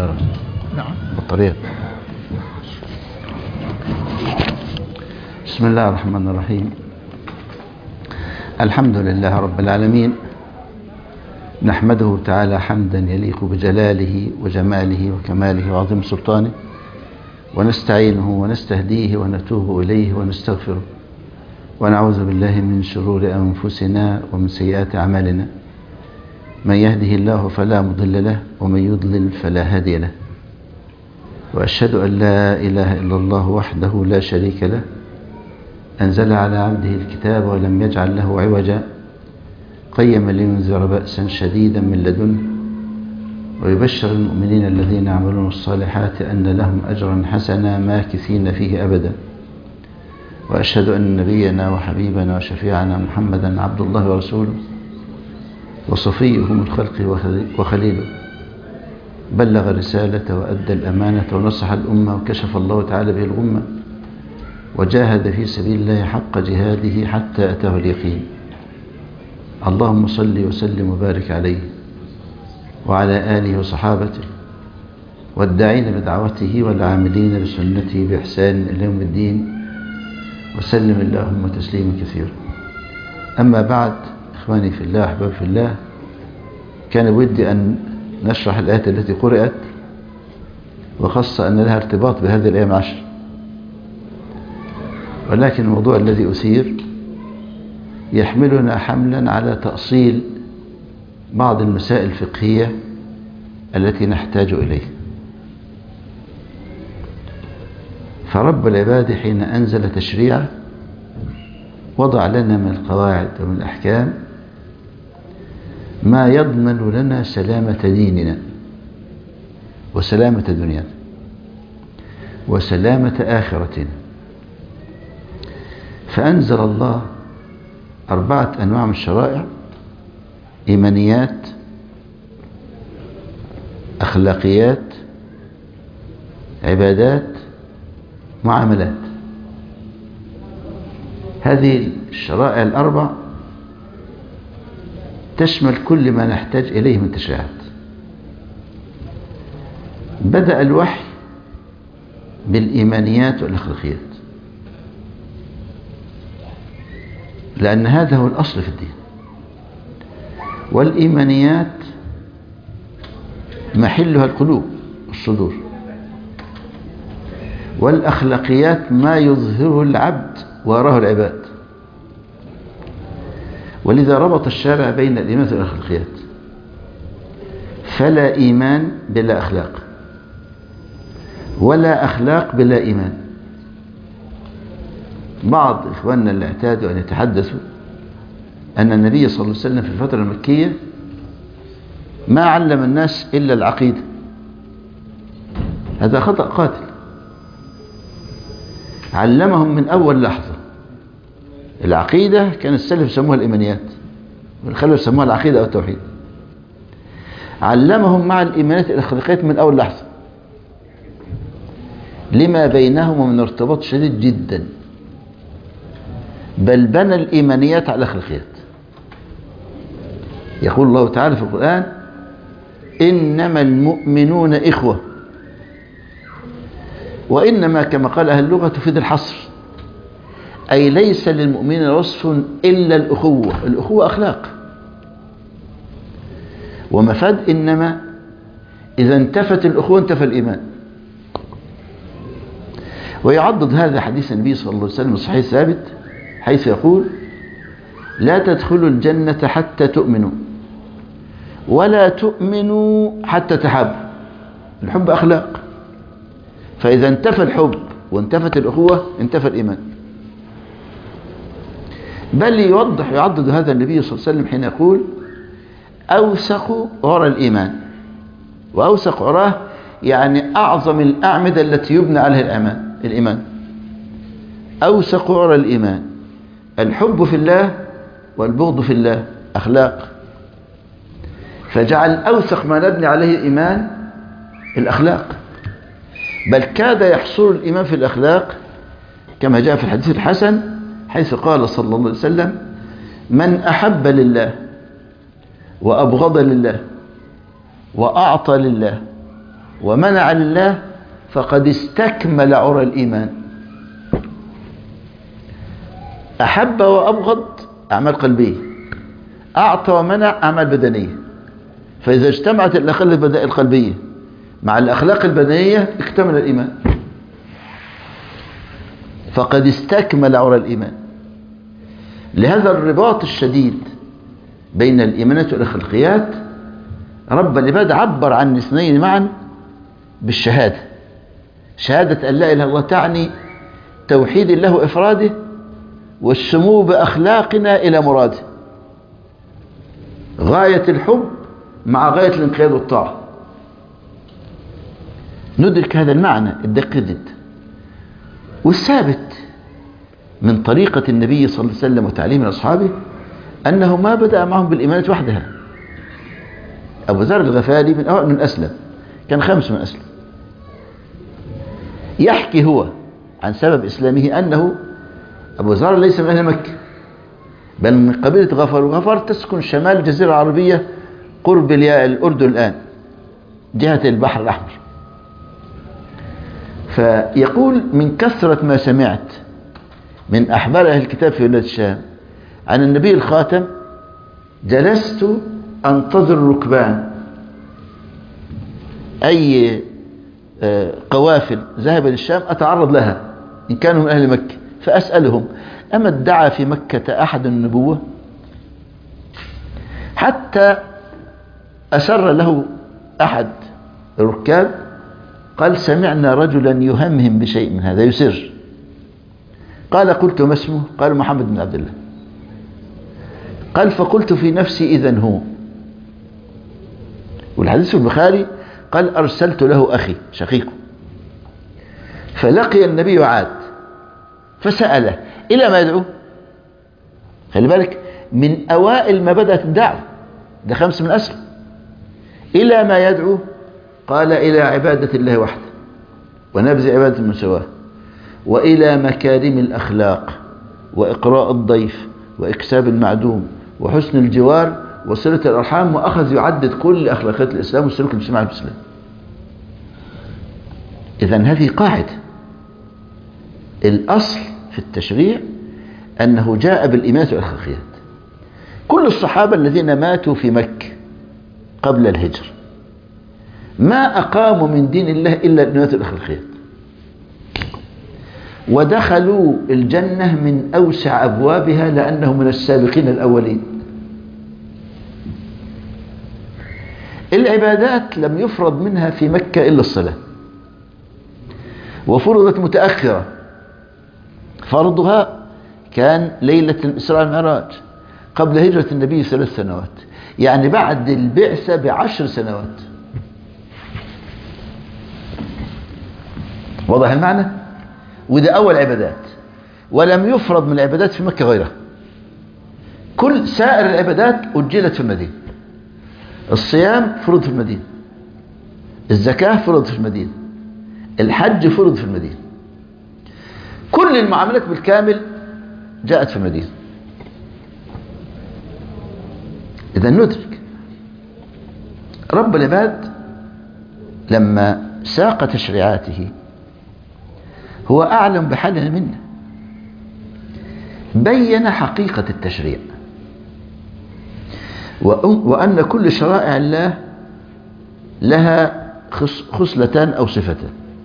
سيجارة. نعم. بطارية. بسم الله الرحمن الرحيم. الحمد لله رب العالمين، نحمده تعالى حمدا يليق بجلاله وجماله وكماله وعظيم سلطانه، ونستعينه ونستهديه ونتوب إليه ونستغفره، ونعوذ بالله من شرور أنفسنا ومن سيئات أعمالنا، من يهده الله فلا مضل له ومن يضلل فلا هادي له، وأشهد أن لا إله إلا الله وحده لا شريك له، أنزل على عبده الكتاب ولم يجعل له عوجا، قيما لينذر بأسا شديدا من لدنه، ويبشر المؤمنين الذين يعملون الصالحات أن لهم أجرا حسنا ماكثين فيه أبدا. وأشهد أن نبينا وحبيبنا وشفيعنا محمدا عبد الله ورسوله وصفيه من خلقه وخليله، بلغ الرسالة وأدى الأمانة ونصح الأمة، وكشف الله تعالى به الغمة، وجاهد في سبيل الله حق جهاده حتى أتاه اليقين. اللهم صل وسلم وبارك عليه وعلى آله وصحابته والداعين بدعوته والعاملين بسنته بإحسان إلى يوم الدين، وسلم اللهم تسليما كثيرا. أما بعد، إخواني في الله أحباب في الله، كان ودي أن نشرح الآيات التي قرأت، وخاصة أن لها ارتباط بهذه الأيام العشر، ولكن الموضوع الذي أثير يحملنا حملا على تأصيل بعض المسائل الفقهية التي نحتاج إليه. فرب العباد حين أنزل تشريعه وضع لنا من القواعد ومن الأحكام ما يضمن لنا سلامة ديننا وسلامة دنيانا وسلامة آخرتنا. فأنزل الله 4 أنواع من الشرائع: إيمانيات، أخلاقيات، عبادات، معاملات. هذه الشرائع ال4 تشمل كل ما نحتاج إليه من تشريعات. بدأ الوحي بالإيمانيات والأخلاقيات، لأن هذا هو الأصل في الدين. والإيمانيات محلها القلوب والصدور، والأخلاقيات ما يظهره العبد ويراه العباد. ولذا ربط الشارع بين الإيمانيات والأخلاقيات، فلا إيمان بلا أخلاق، ولا أخلاق بلا إيمان. بعض إخواننا اللي اعتادوا أن يتحدثوا أن النبي صلى الله عليه وسلم في الفترة المكية ما علم الناس إلا العقيدة. هذا خطأ قاتل. علمهم من أول لحظة العقيدة. كان السلف يسموها الإيمانيات، والخلف يسموها العقيدة أو التوحيد. علمهم مع الإيمانيات الأخلاقيات من أول لحظة، لما بينهما من ارتباط شديد جدا، بل بنى الإيمانيات على الأخلاقيات. يقول الله تعالى في القرآن: إنما المؤمنون إخوة. وإنما كما قال أهل اللغة تفيد الحصر، أي ليس للمؤمنين وصف إلا الأخوة. الأخوة أخلاق. ومفاد إنما إذا انتفت الأخوة انتفى الإيمان. ويعضد هذا حديث النبي صلى الله عليه وسلم الصحيح الثابت، حيث يقول: لا تدخلوا الجنة حتى تؤمنوا، ولا تؤمنوا حتى تحابوا. الحب أخلاق، فإذا انتفى الحب وانتفت الأخوة انتفى الإيمان. بل يعضد هذا النبي صلى الله عليه وسلم حين يقول: أوثق عرى الإيمان. وأوثق عراه يعني أعظم الأعمدة التي يبنى عليها الإيمان. أوثق عرى الإيمان الحب في الله والبغض في الله، أخلاق. فجعل أوثق ما نبني عليه الإيمان الأخلاق، بل كاد يحصر الإيمان في الأخلاق كما جاء في الحديث الحسن، حيث قال صلى الله عليه وسلم: من أحب لله وأبغض لله وأعطى لله ومنع لله فقد استكمل عرى الإيمان. أحب وأبغض أعمال قلبية، أعطى ومنع أعمال بدنية. فإذا اجتمعت الأخلاق القلبية مع الأخلاق البدنية اكتمل الإيمان، فقد استكمل عرى الإيمان. لهذا الرباط الشديد بين الإيمانات والأخلاقيات رب العباد عبر عن الاثنين معا بالشهادة. شهادة أن لا إله إلا الله تعني توحيد الله وإفراده والسمو بأخلاقنا إلى مراده، غاية الحب مع غاية الانقياد والطاعة. ندرك هذا المعنى الدقيق جدا، والثابت من طريقة النبي صلى الله عليه وسلم وتعليم أصحابه أنه ما بدأ معهم بالإيمانات وحدها. أبو ذر الغفاري من أوائل من أسلم، كان 5 من أسلم. يحكي هو عن سبب إسلامه أنه أبو ذر ليس من أهل مكة، بل من قبيلة غفر، وغفر تسكن شمال الجزيرة العربية قرب الأردن الآن جهة البحر الأحمر. فيقول من كثرة ما سمعت من أحبار أهل الكتاب في بلاد الشام عن النبي الخاتم جلست أنتظر الركبان، أي قوافل ذهب للشام أتعرض لها إن كانوا من أهل مكة، فأسألهم أما ادعى في مكة أحد النبوة؟ حتى أسر له أحد الركاب قال سمعنا رجلا يهمهم بشيء من هذا يسر. قال قلت ما اسمه؟ قال محمد بن عبد الله. قال فقلت في نفسي إذن هو. والحديث في البخاري قال أرسلت له أخي شقيقه فلقي النبي وعاد فسأله إلى ما يدعو. خلي بالك من أوائل ما بدأت الدعوة، ده 5 من أسلم. إلى ما يدعو؟ قال إلى عبادة الله وحده ونبذ عبادة من سواه، وإلى مكارم الأخلاق وإقراء الضيف وإكساب المعدوم وحسن الجوار وصلة الأرحام، وأخذ يعدد كل أخلاقيات الإسلام والسلوك الاجتماعي في الإسلام. إذن هذه قاعدة. الأصل في التشريع أنه جاء بالإيمانات والأخلاقيات. كل الصحابة الذين ماتوا في مكة قبل الهجرة ما أقاموا من دين الله إلا الإيمانات والأخلاقيات، ودخلوا الجنة من أوسع أبوابها لأنهم من السابقين الأولين. العبادات لم يفرض منها في مكة إلا الصلاة، وفرضت متأخرة. فرضها كان ليلة الإسراء والمعراج قبل هجرة النبي 3 سنوات، يعني بعد البعثة ب10 سنوات. واضح المعنى؟ وده أول عبادات، ولم يفرض من العبادات في مكة غيرها. كل سائر العبادات أجلت في المدينة. الصيام فرض في المدينة، الزكاة فرض في المدينة، الحج فرض في المدينة، كل المعاملات بالكامل جاءت في المدينة. إذا ندرك رب العباد لما ساق تشريعاته هو أعلم بحالنا منا، بين حقيقة التشريع وأن كل شرائع الله لها خصلتان أو صفتان.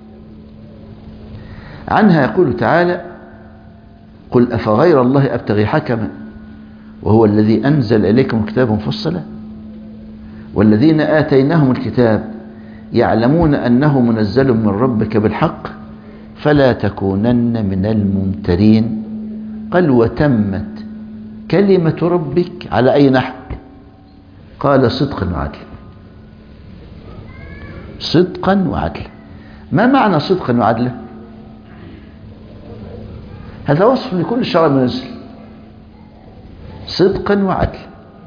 عنها يقول تعالى قل أفغير الله أبتغي حكما وهو الذي أنزل إليكم كتابا مفصلا والذين آتيناهم الكتاب يعلمون أنه منزل من ربك بالحق فلا تكونن من الممترين. قال وتمت كلمة ربك على أي نحو؟ قال صدقا وعدلا. صدقا وعدلا. ما معنى صدقا وعدلا؟ هذا وصف لكل شرع منزل، صدقا وعدلا.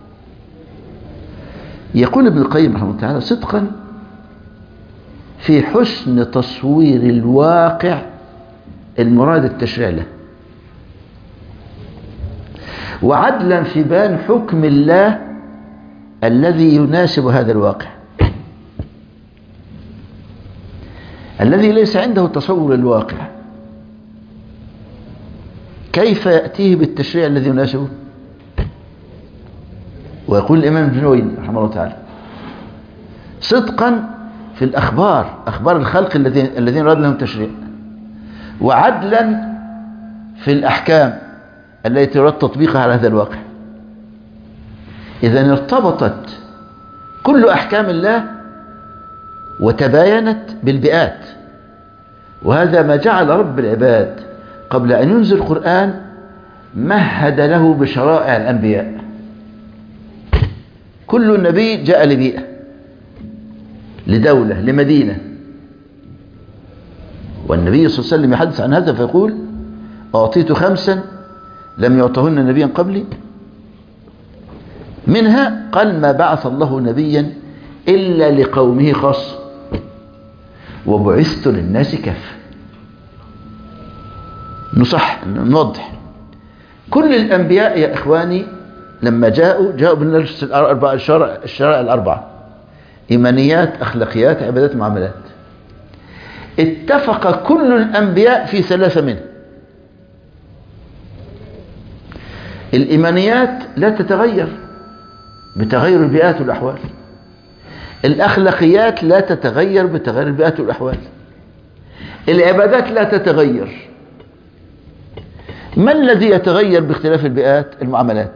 يقول ابن القيم رحمه الله تعالى صدقا في حسن تصوير الواقع المراد التشريع له، وعدلا في بيان حكم الله الذي يناسب هذا الواقع. الذي ليس عنده تصور الواقع كيف يأتيه بالتشريع الذي يناسبه؟ ويقول الإمام الجنوي رحمه الله تعالى صدقا في الأخبار، أخبار الخلق الذين راد لهم تشريع، وعدلا في الأحكام التي يراد تطبيقها على هذا الواقع. إذا ارتبطت كل أحكام الله وتباينت بالبيئات، وهذا ما جعل رب العباد قبل أن ينزل القرآن مهد له بشرائع الأنبياء. كل نبي جاء لبيئة، لدولة، لمدينة، والنبي صلى الله عليه وسلم يحدث عن هذا فيقول أعطيت 5 لم يعطهن نبيا قبلي، منها قال ما بعث الله نبيا إلا لقومه خاصة وبعثت للناس كافة. نصح نوضح كل الأنبياء يا إخواني لما جاءوا بالنفس الشرائع الأربعة: إيمانيات، أخلاقيات، عبادات، معاملات. اتفق كل الأنبياء في 3 منها. الإيمانيات لا تتغير بتغير البيئات والأحوال، الأخلاقيات لا تتغير بتغير البيئات والأحوال، العبادات لا تتغير. ما الذي يتغير باختلاف البيئات؟ المعاملات.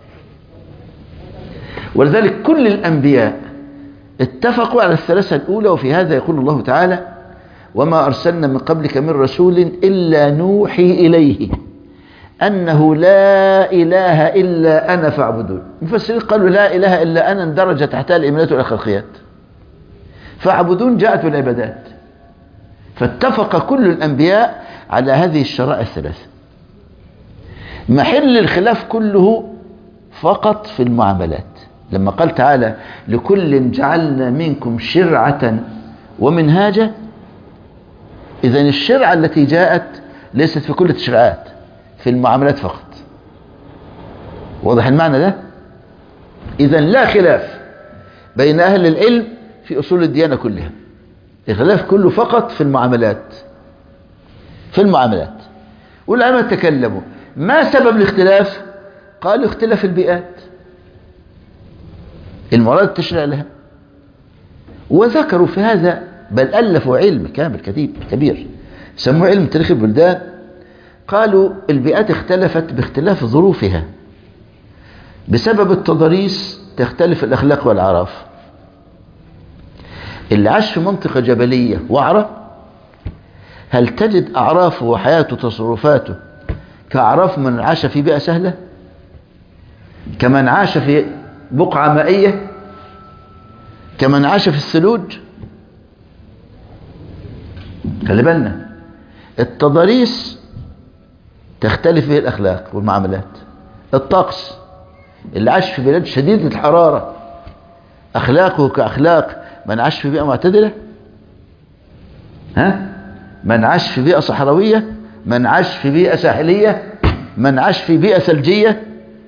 ولذلك كل الأنبياء اتفقوا على الثلاثة الأولى. وفي هذا يقول الله تعالى وما أرسلنا من قبلك من رسول إلا نوحي إليه أنه لا إله إلا أنا فاعبدون. المفسرين قالوا لا إله إلا أنا اندرج تحتها الإيمانيات والأخلاقيات، فاعبدون جاءت بالعبادات. فاتفق كل الأنبياء على هذه الشرائع الثلاثة. محل الخلاف كله فقط في المعاملات، لما قال تعالى لكل جعلنا منكم شرعة ومنهاجا. إذن الشرعة التي جاءت ليست في كل التشريعات، في المعاملات فقط. واضح المعنى ده؟ إذن لا خلاف بين أهل العلم في أصول الديانة كلها، الخلاف كله فقط في المعاملات. في المعاملات. والعلماء تكلموا ما سبب الاختلاف؟ قالوا اختلاف البيئات المراد التشريع لها، وذكروا في هذا بل ألفوا علم كامل كبير سموه علم تاريخ البلدان. قالوا البيئات اختلفت باختلاف ظروفها، بسبب التضاريس تختلف الأخلاق والأعراف. اللي عاش في منطقة جبلية وعرة هل تجد أعرافه وحياته وتصرفاته كأعراف من عاش في بيئة سهلة؟ كمن عاش في بقعة مائية؟ كمن عاش في الثلوج؟ خلي بالنا التضاريس تختلف فيه الأخلاق والمعاملات. الطقس اللي عاش في بلاد شديدة الحرارة أخلاقه كأخلاق من عاش في بيئة معتدلة؟ من عاش في بيئة صحراوية؟ من عاش في بيئة ساحلية؟ من عاش في بيئة ثلجية؟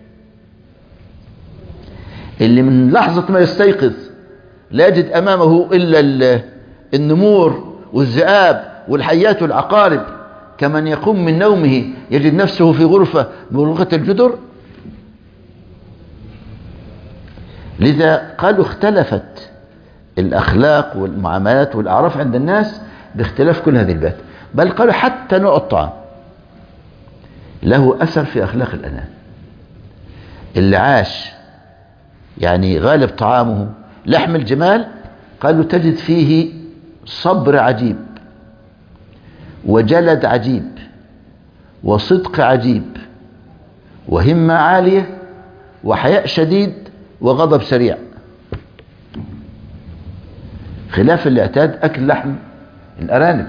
اللي من لحظة ما يستيقظ لا يجد أمامه إلا النمور والذئاب والحيات والعقارب، كمن يقوم من نومه يجد نفسه في غرفة مغلقة الجدر. لذا قالوا اختلفت الأخلاق والمعاملات والأعراف عند الناس باختلاف كل هذه البيئات. بل قالوا حتى نوع الطعام له أثر في أخلاق الأنام. اللي عاش يعني غالب طعامه لحم الجمال قالوا تجد فيه صبر عجيب وجلد عجيب وصدق عجيب وهمة عالية وحياء شديد وغضب سريع، خلاف اللي اعتاد أكل لحم الأرانب.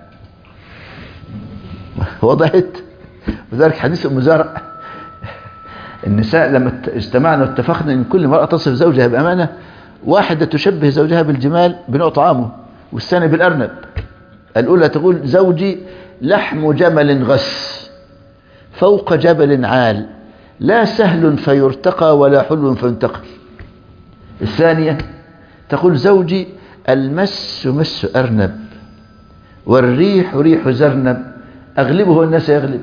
وضحت؟ وذلك حديث أم زرع النساء لما اجتمعنا واتفقنا ان كل مرأة تصف زوجها بأمانة، واحدة تشبه زوجها بالجمال بنوع طعامه، والثانية بالأرنب. الأولى تقول زوجي لحم جمل غس فوق جبل عال لا سهل فيرتقى ولا حلو فينتقل. الثانية تقول زوجي المس مس أرنب والريح ريح زرنب أغلبه الناس يغلب.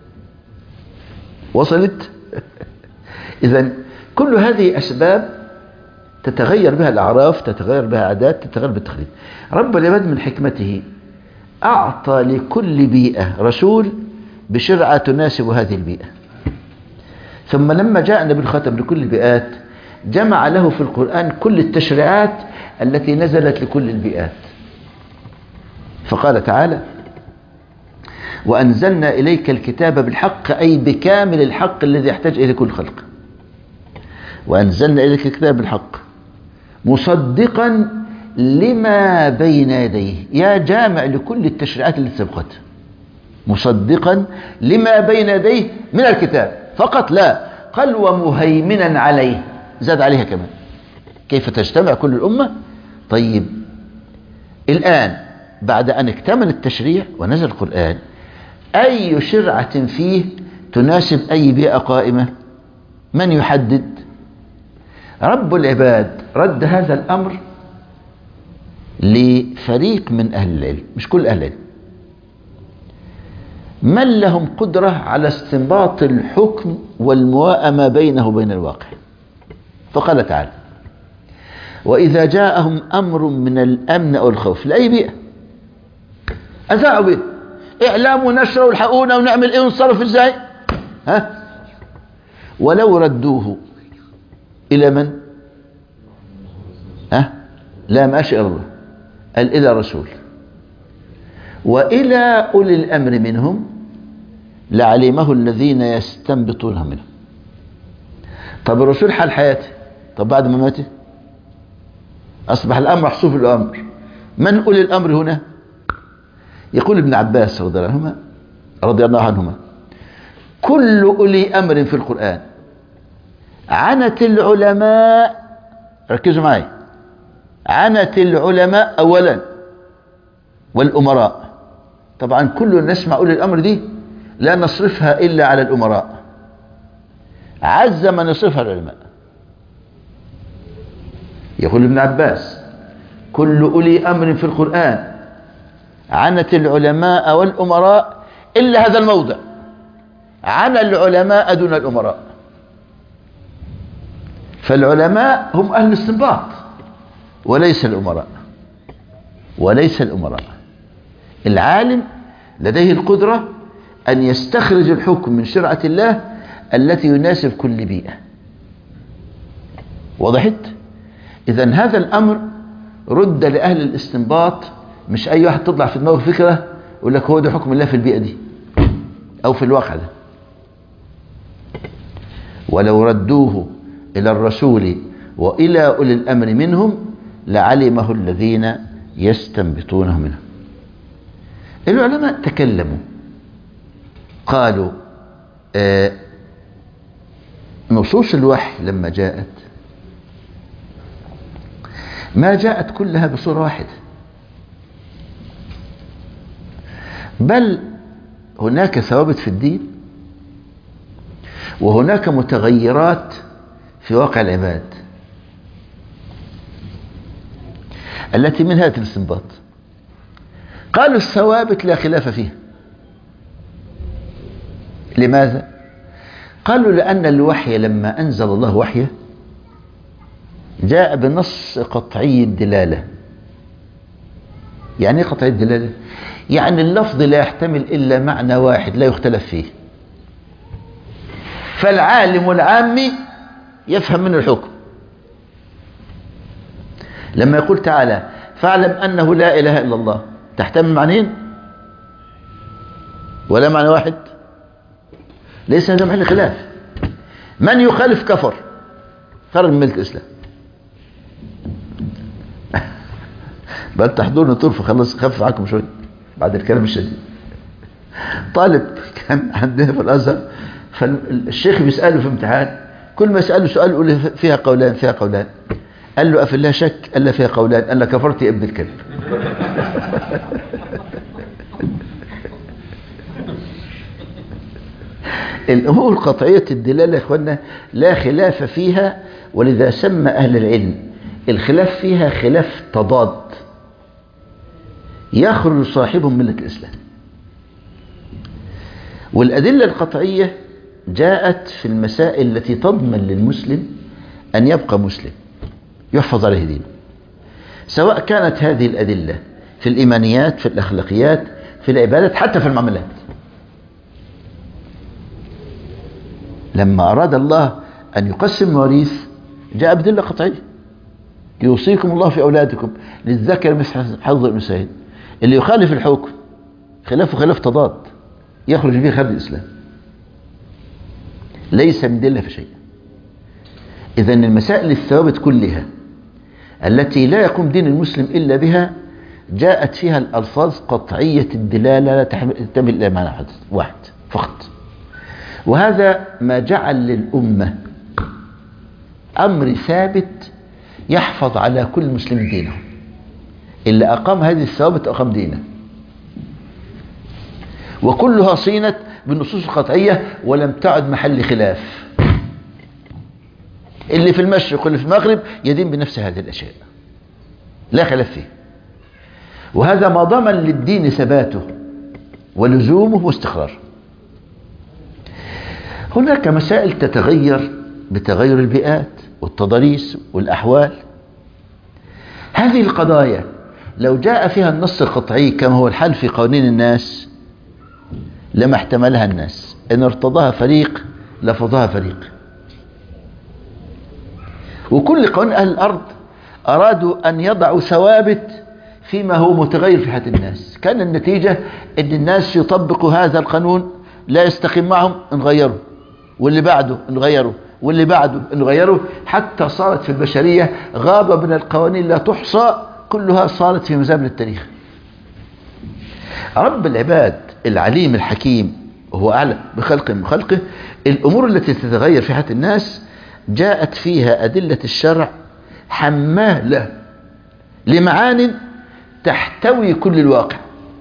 وصلت؟ إذا كل هذه أسباب تتغير بها الأعراف، تتغير بها عادات، تتغير بالتقليد. رب العباد من حكمته أعطى لكل بيئة رسول بشرعة تناسب هذه البيئة، ثم لما جاء النبي الخاتم لكل البيئات جمع له في القرآن كل التشريعات التي نزلت لكل البيئات. فقال تعالى: وأنزلنا إليك الكتاب بالحق، أي بكامل الحق الذي يحتاج إليه كل خلق. وأنزلنا إليك الكتاب بالحق مصدقا لما بين يديه، يا جامع لكل التشريعات التي سبقت، مصدقا لما بين يديه من الكتاب فقط، لا قال ومهيمنا عليه، زاد عليها كمان. كيف تجتمع كل الأمة؟ طيب الآن بعد أن اكتمل التشريع ونزل القرآن، أي شرعة فيه تناسب أي بيئة قائمة؟ من يحدد؟ رب العباد رد هذا الأمر لفريق من أهل العلم، مش كل أهل العلم، من لهم قدرة على استنباط الحكم والموائمة بينه وبين الواقع. فقال تعالى: وإذا جاءهم أمر من الأمن أو الخوف، لأي بيئة أذاعوا به، إعلام ونشر والحقونا ونعمل إيه ونصرف إزاي، ها؟ ولو ردوه إلى من؟ ها؟ لا ماشي الله، قال إلى رسول وإلى أولي الأمر منهم لعلمه الذين يستنبطونه منه. طب الرسول حال حياته، طب بعد ما ماته أصبح الأمر محسوب الأمر. من أولي الأمر هنا؟ يقول ابن عباس رضي الله عنهما: كل أولي أمر في القرآن عنت العلماء، ركزوا معي، عنت العلماء أولا والأمراء. طبعا كل نسمع أولي الأمر دي لا نصرفها إلا على الأمراء، عز من يصرفها العلماء. يقول ابن عباس: كل أولي أمر في القرآن عنت العلماء والأمراء إلا هذا الموضع، عن العلماء دون الأمراء. فالعلماء هم أهل الاستنباط وليس الأمراء، وليس الأمراء. العالم لديه القدرة أن يستخرج الحكم من شرعة الله التي يناسب كل بيئة. وضحت؟ إذن هذا الأمر رد لأهل الاستنباط، مش أي واحد تطلع في دماغه فكرة يقول لك هو ده حكم الله في البيئة دي أو في الواقع ده. ولو ردوه إلى الرسول وإلى أولي الأمر منهم لعلمه الذين يستنبطونه منه. العلماء تكلموا قالوا نصوص الوحي لما جاءت ما جاءت كلها بصورة واحدة، بل هناك ثوابت في الدين وهناك متغيرات في واقع العباد التي منها الاستنباط. قالوا الثوابت لا خلاف فيها. لماذا؟ قالوا لأن الوحي لما أنزل الله وحيه جاء بنص قطعي الدلالة. يعني ايه قطعي الدلالة؟ يعني اللفظ لا يحتمل إلا معنى واحد لا يختلف فيه، فالعالم العامي يفهم منه الحكم. لما يقول تعالى فاعلم أنه لا إله إلا الله، تحتمل معنيين ولا معنى واحد؟ ليس هذا محل خلاف. من يخالف كفر، خرج من ملة الإسلام. بل تحضرنا طرف، خلص خف عنكم شوية بعد الكلام الشديد. طالب كان عندنا في الأزهر، فالشيخ بيسأله في امتحان، كل ما يسأله سؤال يقول فيها قولان فيها قولان. قال له أفي الله شك؟ قال له فيها قولان. قال له كفرت يا ابن الكلب. الأمور قطعية الدلالة يا إخوانا لا خلاف فيها، ولذا سمى أهل العلم الخلاف فيها خلاف تضاد. يخرج صاحبهم من ملة الإسلام. والأدلة القطعية جاءت في المسائل التي تضمن للمسلم أن يبقى مسلم يحفظ عليه دينه، سواء كانت هذه الأدلة في الإيمانيات، في الأخلاقيات، في العبادات، حتى في المعاملات. لما أراد الله أن يقسم المواريث جاء بدلة قطعية: يوصيكم الله في أولادكم للذكر مثل حظ الأنثيين. اللي يخالف الحكم خلافه خلاف تضاد يخرج به خارج الإسلام، ليس من دلة في شيء. إذن المسائل الثوابت كلها التي لا يقوم دين المسلم إلا بها جاءت فيها الألفاظ قطعية الدلالة لا تحتمل إلا معنى واحد فقط. وهذا ما جعل للأمة أمر ثابت يحفظ على كل مسلم دينه. اللي أقام هذه الثوابت أقام دينه، وكلها صينت بالنصوص القطعية ولم تعد محل خلاف. اللي في المشرق واللي في المغرب يدين بنفس هذه الأشياء لا خلاف فيه. وهذا ما ضمن للدين ثباته ولزومه واستقراره. هناك مسائل تتغير بتغير البيئات والتضاريس والأحوال. هذه القضايا لو جاء فيها النص القطعي كما هو الحال في قوانين الناس لما احتملها الناس، إن ارتضاها فريق لفظها فريق. وكل قوانين أهل الأرض أرادوا أن يضعوا ثوابت فيما هو متغير في حياة الناس. كان النتيجة أن الناس يطبقوا هذا القانون لا يستقيم معهم نغيره، واللي بعده نغيره، واللي بعده نغيره، حتى صارت في البشرية غابة من القوانين لا تحصى، كلها صارت في مزابل التاريخ. رب العباد العليم الحكيم وهو أعلم بخلقه من خلقه، الأمور التي تتغير في حياة الناس جاءت فيها أدلة الشرع حمالة لمعان تحتوي كل الواقع.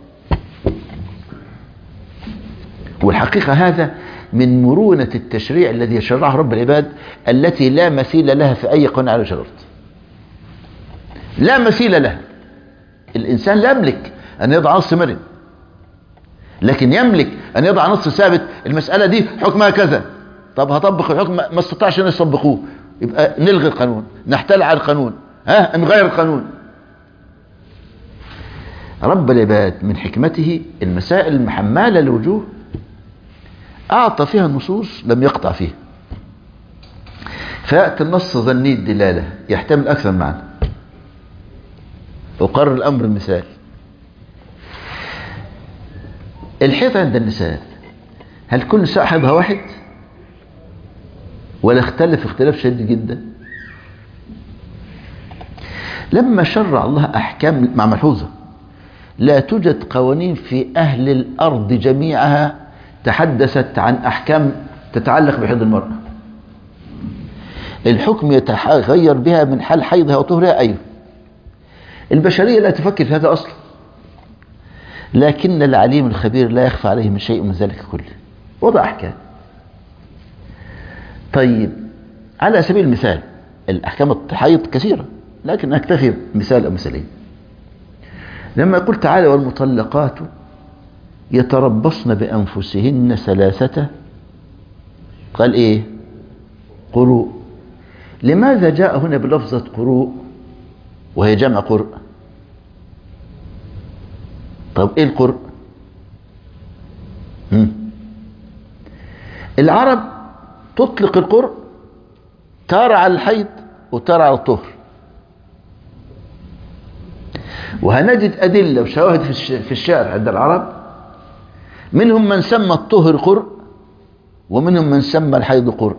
والحقيقة هذا من مرونة التشريع الذي يشرعه رب العباد التي لا مثيل لها في أي قانون على وجه الأرض، لا مثيل لها. الإنسان لا يملك أن يضع نص مرن، لكن يملك أن يضع نص ثابت. المسألة دي حكمها كذا، طب هطبق الحكم ما استطاعش أن يطبقوه، يبقى نلغي القانون، نحتل على القانون، نغير القانون. رب العباد من حكمته المسائل المحمالة الوجوه أعطى فيها النصوص لم يقطع فيها، فيأتي النص ظني الدلالة يحتمل أكثر معنى. أقرر الأمر المثال: الحيض عند النساء، هل كل نساء حيضها واحد ولا اختلف اختلاف شديد جدا؟ لما شرع الله أحكام مع ملحوظة، لا توجد قوانين في أهل الأرض جميعها تحدثت عن أحكام تتعلق بحيض المرأة. الحكم يتغير بها من حال حيضها وطهرها. أيوه، البشرية لا تفكر في هذا أصلا، لكن العليم الخبير لا يخفى عليه من شيء من ذلك كله، وضع أحكام. طيب، على سبيل المثال الأحكام الحيض كثيرة، لكن أكتفي مثال أو مثالين. لما يقول تعالى: والمطلقات يتربصن بأنفسهن 3 قال إيه؟ قروء. لماذا جاء هنا بلفظة قروء وهي جمع قرء؟ طب إيه القرء؟ العرب تطلق القرء تارة على الحيض وتارة على الطهر، وهنجد أدلة وشواهد في الشعر عند العرب، منهم من سمى الطهر قرء ومنهم من سمى الحيض قرء.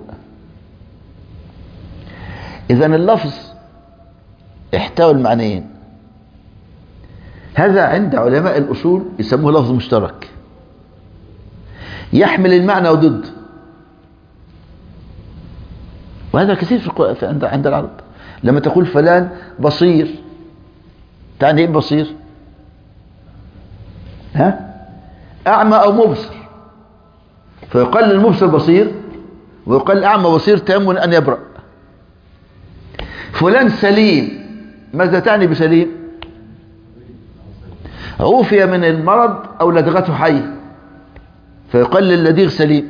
إذن اللفظ احتوى المعنيين. هذا عند علماء الأصول يسموه لفظ مشترك يحمل المعنى وضد، وهذا كثير في عند العرب. لما تقول فلان بصير تعني ايه بصير؟ أعمى أو مبصر، فيقال للمبصر بصير ويقال الأعمى بصير تيمم أن يبرأ. فلان سليم، ماذا تعني بسليم؟ عوفي من المرض أو لدغته حية فيقال للديغ سليم.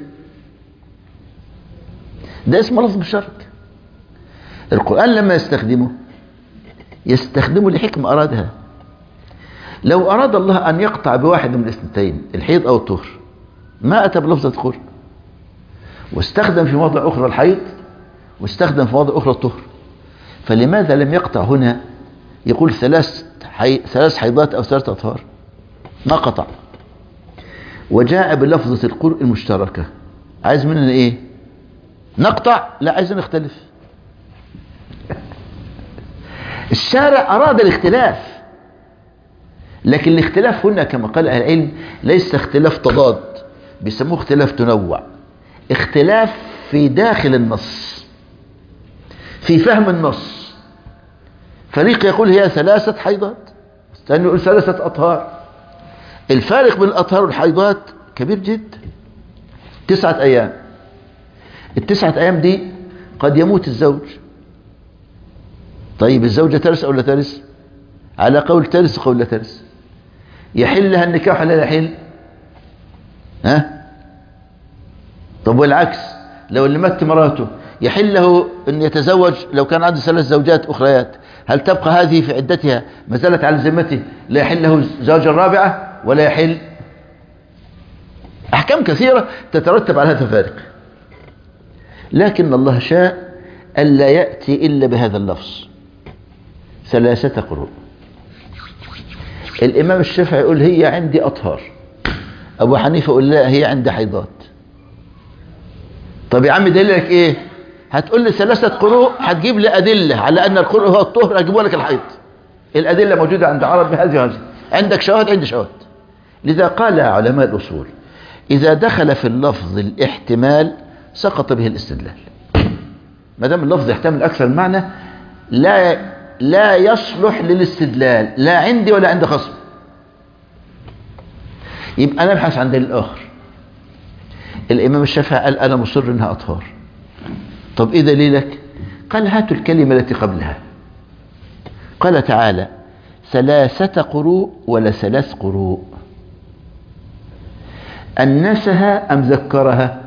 ده اسمه لفظ بالشرط. القرآن لما يستخدمه لحكمة أرادها. لو أراد الله أن يقطع بواحد من الاثنتين الحيض أو الطهر ما أتى بلفظة الطهر، واستخدم في مواضع أخرى الحيض واستخدم في مواضع أخرى الطهر. فلماذا لم يقطع هنا يقول ثلاث حيضات أو 3 أطهار؟ ما قطع. وجاء بلفظة القرء المشتركة. عايز مننا إيه؟ نقطع؟ لا، عايز نختلف. الشارع أراد الاختلاف، لكن الاختلاف هنا كما قال أهل العلم ليس اختلاف تضاد، بيسموه اختلاف تنوع، اختلاف في داخل النص، في فهم النص. فريق يقول هي 3 حيضات، الثاني يقول 3 أطهار. الفارق بين الأطهار والحيضات كبير جدا. 9 أيام. ال9 أيام دي قد يموت الزوج. طيب الزوجة ترث أو لا ترث؟ على قول ترث وقول لا ترث. يحل لها النكاح ولا لا يحل؟ ها؟ طب والعكس، لو اللي مات مراته يحل له أن يتزوج لو كان عنده 3 زوجات أخريات، هل تبقى هذه في عدتها ما زالت على ذمته لا يحل له زوجة رابعة ولا يحل؟ أحكام كثيرة تترتب على هذا الفارق. لكن الله شاء ألا يأتي إلا بهذا اللفظ 3 قروء. الإمام الشافعي يقول هي عندي أطهار، أبو حنيفة يقول لا هي عندي حيضات. طب يا عم دليلك إيه؟ هتقول لي 3 قروء، هتجيب لي أدلة على أن القروء هو الطهر، أجيبه لك الحيض. الأدلة موجودة عند عرب بهذه وهذه. عندك شواهد؟ عندي شواهد. لذا قال علماء الأصول إذا دخل في اللفظ الاحتمال سقط به الاستدلال. ما دام اللفظ يحتمل أكثر المعنى لا يصلح للاستدلال، لا عندي ولا عند خصم. يبقى نبحث عن دليل آخر. الإمام الشافعي قال أنا مصر إنها أطهار. طب إيه دليلك؟ قال هاتوا الكلمة التي قبلها. قال تعالى 3 قروء ولا 3 قروء، أنسها أم ذكرها؟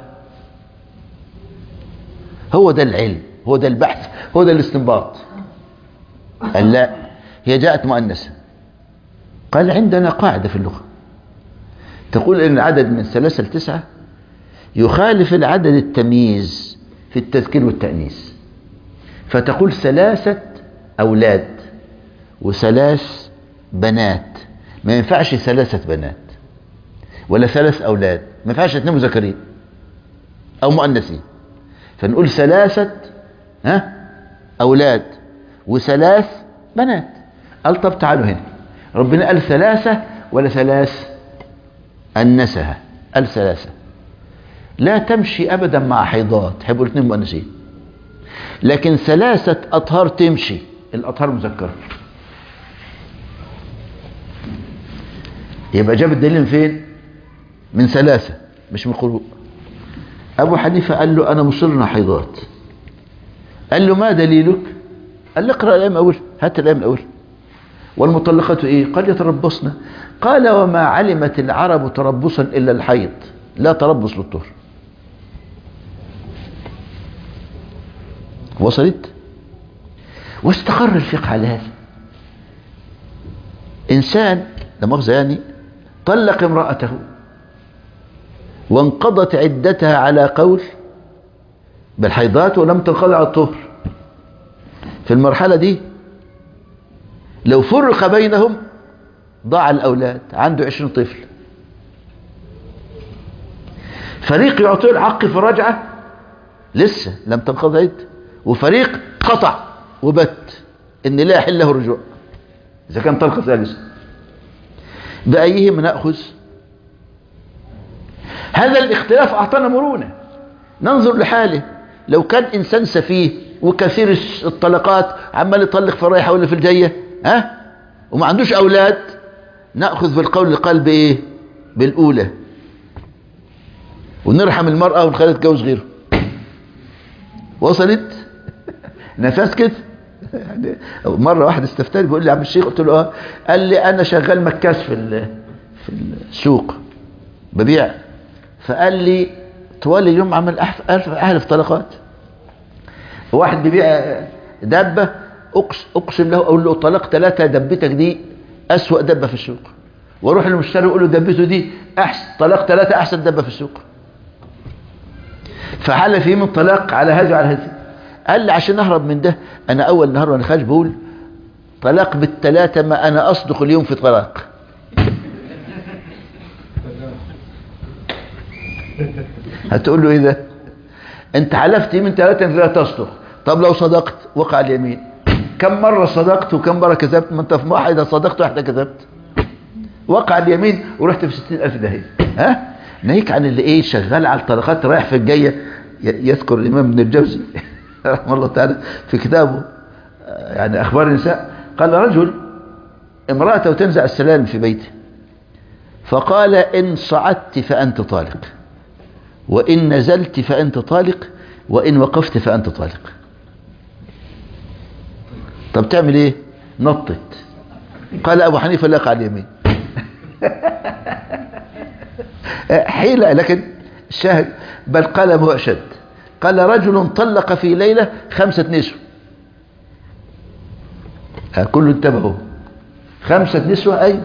هو ده العلم، هو ده البحث، هو ده الاستنباط. قال لا، هي جاءت مؤنثة. قال عندنا قاعدة في اللغة تقول ان العدد من 3 ل 9 يخالف العدد التمييز في التذكير والتأنيث، فتقول 3 أولاد و3 بنات. ما ينفعش 3 بنات ولا 3 أولاد، ما ينفعش 2 مذكرين أو مؤنثين. فنقول 3 أولاد و3 بنات. قال طب تعالوا هنا، ربنا قال 3 ولا 3؟ أنسها، قال 3. لا تمشي أبدا مع حيضات، هيبقوا 2 مؤنثين. لكن 3 أطهار تمشي، الأطهار مذكرة. يبقى جاب الدليل من فين؟ من 3 مش من قروء. أبو حنيفة قال له أنا مصر إنها حيضات. قال له ما دليلك؟ قال له اقرأ الآية من أول، هات الآية من أول. والمطلقات إيه؟ قال يتربصن. قال وما علمت العرب تربصا إلا الحيض، لا تربص للطهر. وصلت؟ واستقر الفقه على هذا. إنسان لا مؤاخذة يعني طلق امرأته وانقضت عدتها على قول بالحيضات ولم تنقضي على الطهر. في المرحلة دي لو فرق بينهم ضاع الأولاد، عنده 20 طفل. فريق يعطيه الحق في الرجعة لسه لم تنقضي عدة، وفريق قطع وبت ان لا يحل له الرجوع اذا كان طلقة ثالثة. بأيهم نأخذ؟ هذا الاختلاف أعطانا مرونة ننظر لحاله. لو كان إنسان سفيه وكثير الطلقات عمال يطلق في الرايحة ولا في الجاية وما عندوش أولاد، نأخذ بالقول اللي قال بإيه؟ بالأولى، ونرحم المرأة ونخليها تتجوز غيره. وصلت؟ نفس كده يعني مرة واحد استفتاني بيقول لي يا عم الشيخ، قلت له اه. قال لي انا شغال مكاس في السوق ببيع. فقال لي طوال اليوم عمل ألف طلقات. واحد بيبيع دابة، اقسم له اقول له طلق 3 دبتك دي اسوأ دبة في السوق، واروح للمشتري اقول له دبته دي احسن، طلق 3 احسن دبة في السوق. فحل فيه من طلاق على هذه وعلى هذه. قال لي عشان اهرب من ده، انا اول نهار وانا خارج بقول طلاق بال3 ما انا اصدق اليوم في طلاق. هتقول له ايه ده؟ انت حلفت من 3 لا تصدق. طب لو صدقت وقع اليمين. كم مرة صدقت وكم مرة كذبت؟ ما انت في واحدة صدقت واحدة كذبت. وقع اليمين ورحت في 60,000 داهية. ها؟ ناهيك عن اللي ايه شغال على الطلقات رايح في الجاية. يذكر الامام ابن الجوزي رحمه الله تعالى في كتابه يعني اخبار النساء، قال رجل امرأته تنزع السلالم في بيته، فقال ان صعدت فانت طالق، وان نزلت فانت طالق، وان وقفت فانت طالق. طب تعمل ايه؟ نطت. قال ابو حنيفه لا على اليمين. حيلة. لكن الشاهد بل قال هو اشد، قال رجل طلق في ليلة 5 نسوة. كله انتبهوا، 5 نسوة. اي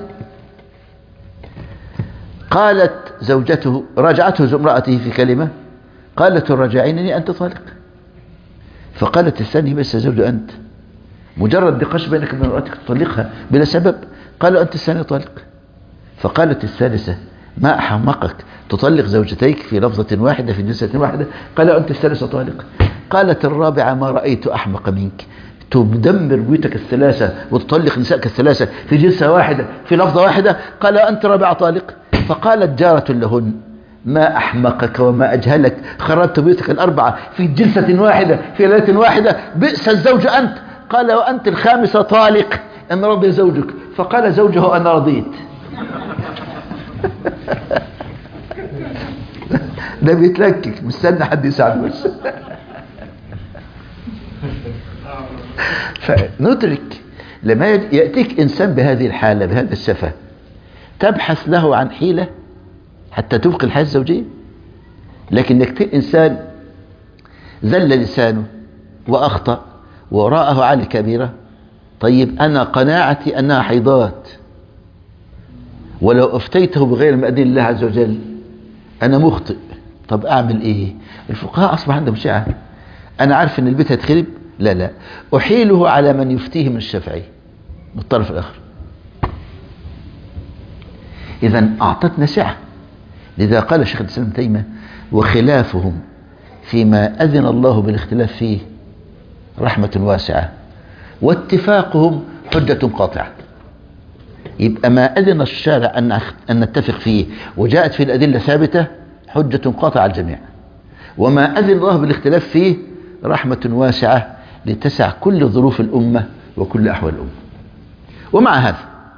قالت زوجته، راجعته امرأته في كلمة، قالت الرجعينني انت طالق. فقالت الثانية بس زوج انت، مجرد نقاش بينك وبين امرأتك تطلقها بلا سبب. قال انت الثاني طالق. فقالت الثالثة ما احمقك تطلق زوجتيك في لفظة واحدة في جلسة واحدة؟ قال انت الثالثة طالق. قالت الرابعة ما رأيت احمق منك، تدمر بيوتك الثلاثة وتطلق نسائك الثلاثة في جلسة واحدة في لفظة واحدة. قال انت رابعة طالق. فقالت جارة لهن ما احمقك وما اجهلك، خربت بيوتك ال4 في جلسة واحدة في ليلة واحدة، بئس الزوج انت. قال وانت الخامسة طالق ان رضي زوجك. فقال زوجه انا رضيت. ده بيتلكك مستنى حد يساعده بس. فندرك لما يأتيك إنسان بهذه الحالة بهذا السفة، تبحث له عن حيلة حتى تبقي الحياة الزوجية. لكن يكتئ إنسان زل لسانه وأخطأ وراءه على كبيرة. طيب أنا قناعتي أنها حيضات، ولو أفتيته بغير ما أدين الله عز وجل أنا مخطئ. طب أعمل إيه؟ الفقهاء أصبح عندهم شيعة. أنا عارف أن البيت هيتخرب، لا أحيله على من يفتيه من الشافعي من الطرف الآخر. إذا أعطتنا سعة. لذا قال شيخ الإسلام ابن تيمية وخلافهم فيما أذن الله بالاختلاف فيه رحمة واسعة، واتفاقهم حجة قاطعة. يبقى ما أذن الشارع أن نتفق فيه وجاءت في الأدلة ثابتة حجة قاطعة على الجميع، وما أذن الله بالاختلاف فيه رحمة واسعة لتسع كل ظروف الأمة وكل أحوال الأمة. ومع هذا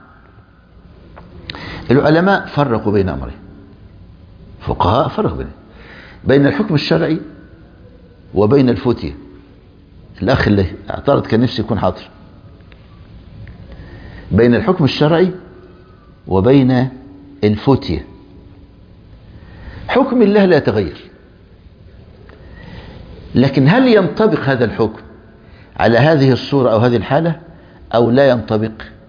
العلماء فرقوا بين أمرين، فقهاء فرقوا بين الحكم الشرعي وبين الفتية. الأخ اللي اعترض كان نفسي يكون حاضر. بين الحكم الشرعي وبين الفتية. حكم الله لا يتغير، لكن هل ينطبق هذا الحكم على هذه الصورة أو هذه الحالة أو لا ينطبق؟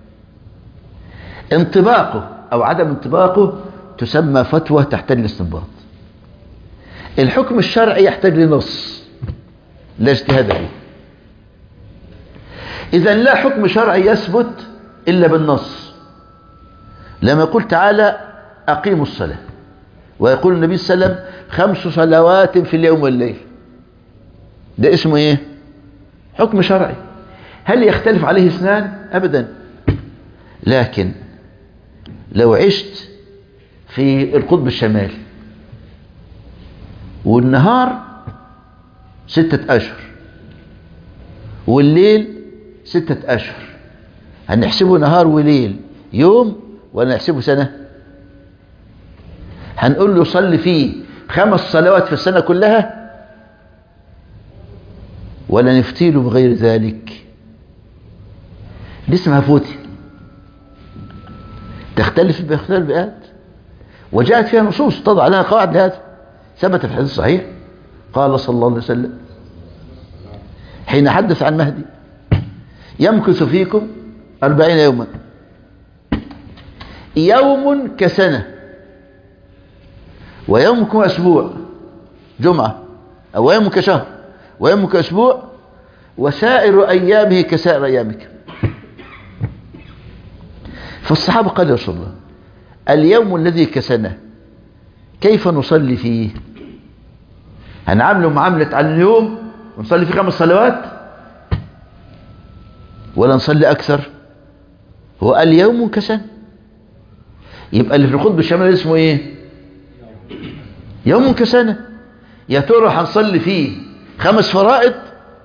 انطباقه أو عدم انطباقه تسمى فتوى تحتاج لاستنباط. الحكم الشرعي يحتاج لنص لا اجتهاد فيه. إذن لا حكم شرعي يثبت إلا بالنص. لما يقول تعالى أقيموا الصلاة، ويقول النبي صلى الله عليه وسلم 5 صلوات في اليوم والليل، ده اسمه ايه؟ حكم شرعي. هل يختلف عليه اثنان؟ أبدا. لكن لو عشت في القطب الشمالي والنهار 6 أشهر والليل 6 أشهر، هنحسبه نهار وليل يوم ولا نحسبه سنة؟ هنقول له صلي فيه 5 صلوات في السنة كلها ولا نفتيله بغير ذلك؟ دي اسمها فوتي، تختلف باختلاف البيئات، وجاءت فيها نصوص تضع لها قواعد لهذا. ثبت في الحديث الصحيح قال صلى الله عليه وسلم حين حدث عن مهدي: يمكث فيكم 40 يوما، يوم كسنة، ويوم كأسبوع، جمعة، أو يوم كشهر، ويوم كأسبوع، وسائر أيامه كسائر أيامك. فالصحابة قال يا رسول الله اليوم الذي كسنة كيف نصلي فيه؟ هنعامله معاملة عن اليوم ونصلي فيه 5 صلوات ولا نصلي أكثر؟ هو اليوم كسنة، يبقى اللي في الخطبة الشمالية اسمه ايه؟ يوم كسنة. يا ترى هنصلي فيه 5 فرائض؟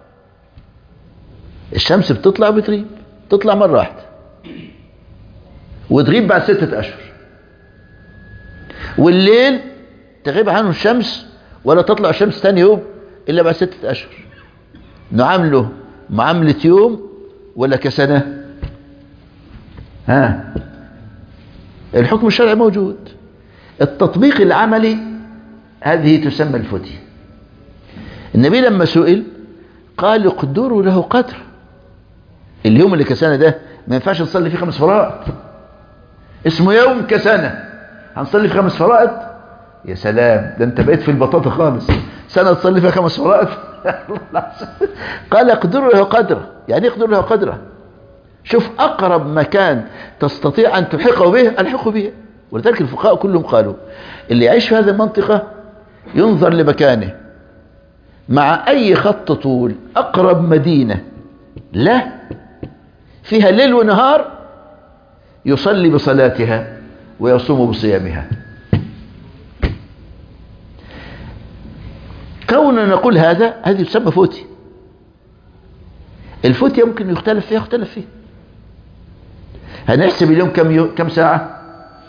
الشمس بتطلع وبتغيب، تطلع مرة واحدة وتغيب بعد 6 أشهر، والليل تغيب عنه الشمس ولا تطلع الشمس تاني يوم إلا بعد 6 أشهر. نعامله معاملة يوم ولا كسنة؟ ها، الحكم الشرعي موجود، التطبيق العملي هذه تسمى الفتي. النبي لما سئل قال اقدروا له قدر. اليوم اللي كسنة ده ما ينفعش نصلي فيه 5 فرائض، اسمه يوم كسنة، هنصلي فيه 5 فرائض؟ يا سلام، ده انت بقيت في البطاطا خالص، سنة تصلي فيها 5 فرائض؟ قال اقدروا له قدره. يعني اقدروا له قدره، شوف أقرب مكان تستطيع أن تلحقه به ألحقه به. ولذلك الفقهاء كلهم قالوا اللي يعيش في هذه المنطقة ينظر لمكانه، مع أي خط طول أقرب مدينة له فيها ليل ونهار يصلي بصلاتها ويصوم بصيامها. كوننا نقول هذه تسمى فوتي. الفوت يمكن يختلف فيها، يختلف فيه. هنحسب اليوم كم ساعة؟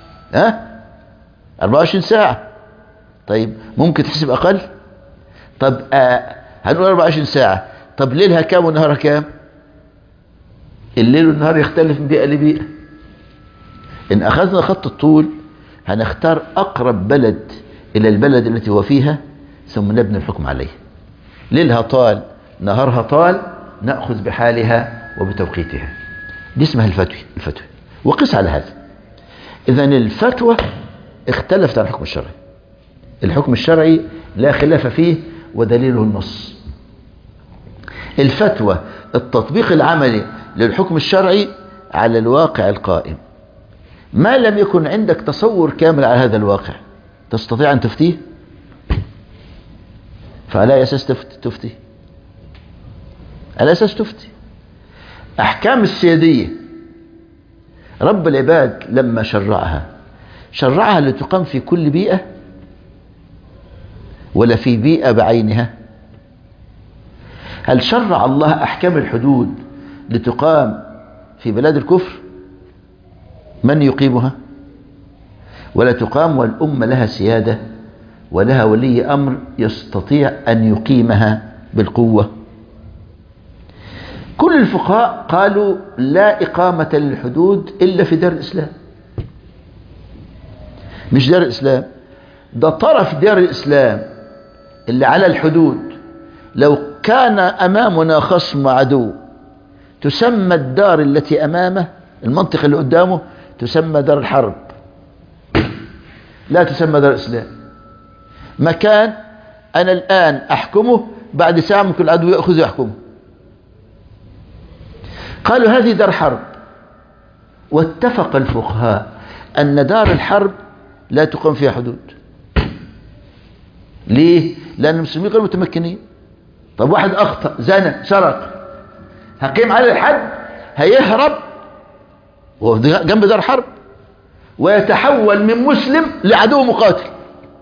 24 ساعة. طيب ممكن تحسب أقل؟ طب هنقول 24 ساعة، طب ليلها كام ونهارها كام؟ الليل والنهار يختلف من بيئة لبيئة. إن أخذنا خط الطول هنختار أقرب بلد إلى البلد التي هو فيها ثم نبني الحكم عليه. ليلها طال نهارها طال نأخذ بحالها وبتوقيتها. دي اسمها الفتوى. وقس على هذا. إذن الفتوى اختلفت عن الحكم الشرعي. الحكم الشرعي لا خلاف فيه ودليله النص. الفتوى التطبيق العملي للحكم الشرعي على الواقع القائم. ما لم يكن عندك تصور كامل على هذا الواقع تستطيع أن تفتيه؟ فعلى أي أساس تفتي؟ على أساس تفتي. أحكام السيادية رب العباد لما شرعها لتقام في كل بيئة ولا في بيئة بعينها؟ هل شرع الله أحكام الحدود لتقام في بلاد الكفر؟ من يقيمها؟ ولا تقام والأمة لها سيادة ولها ولي أمر يستطيع أن يقيمها بالقوة. كل الفقهاء قالوا لا إقامة للحدود إلا في دار الإسلام. مش دار الإسلام، ده طرف دار الإسلام اللي على الحدود. لو كان أمامنا خصم عدو تسمى الدار التي أمامه، المنطقة اللي قدامه تسمى دار الحرب، لا تسمى دار الإسلام. مكان أنا الآن أحكمه بعد ساعة ممكن العدو يأخذ يحكمه. قالوا هذه دار حرب. واتفق الفقهاء أن دار الحرب لا تقام فيها حدود. ليه؟ لأن المسلمين غير متمكنين. طب واحد أخطأ، زنى، سرق، هقيم عليه الحد؟ هيهرب وهو جنب دار حرب ويتحول من مسلم لعدو مقاتل.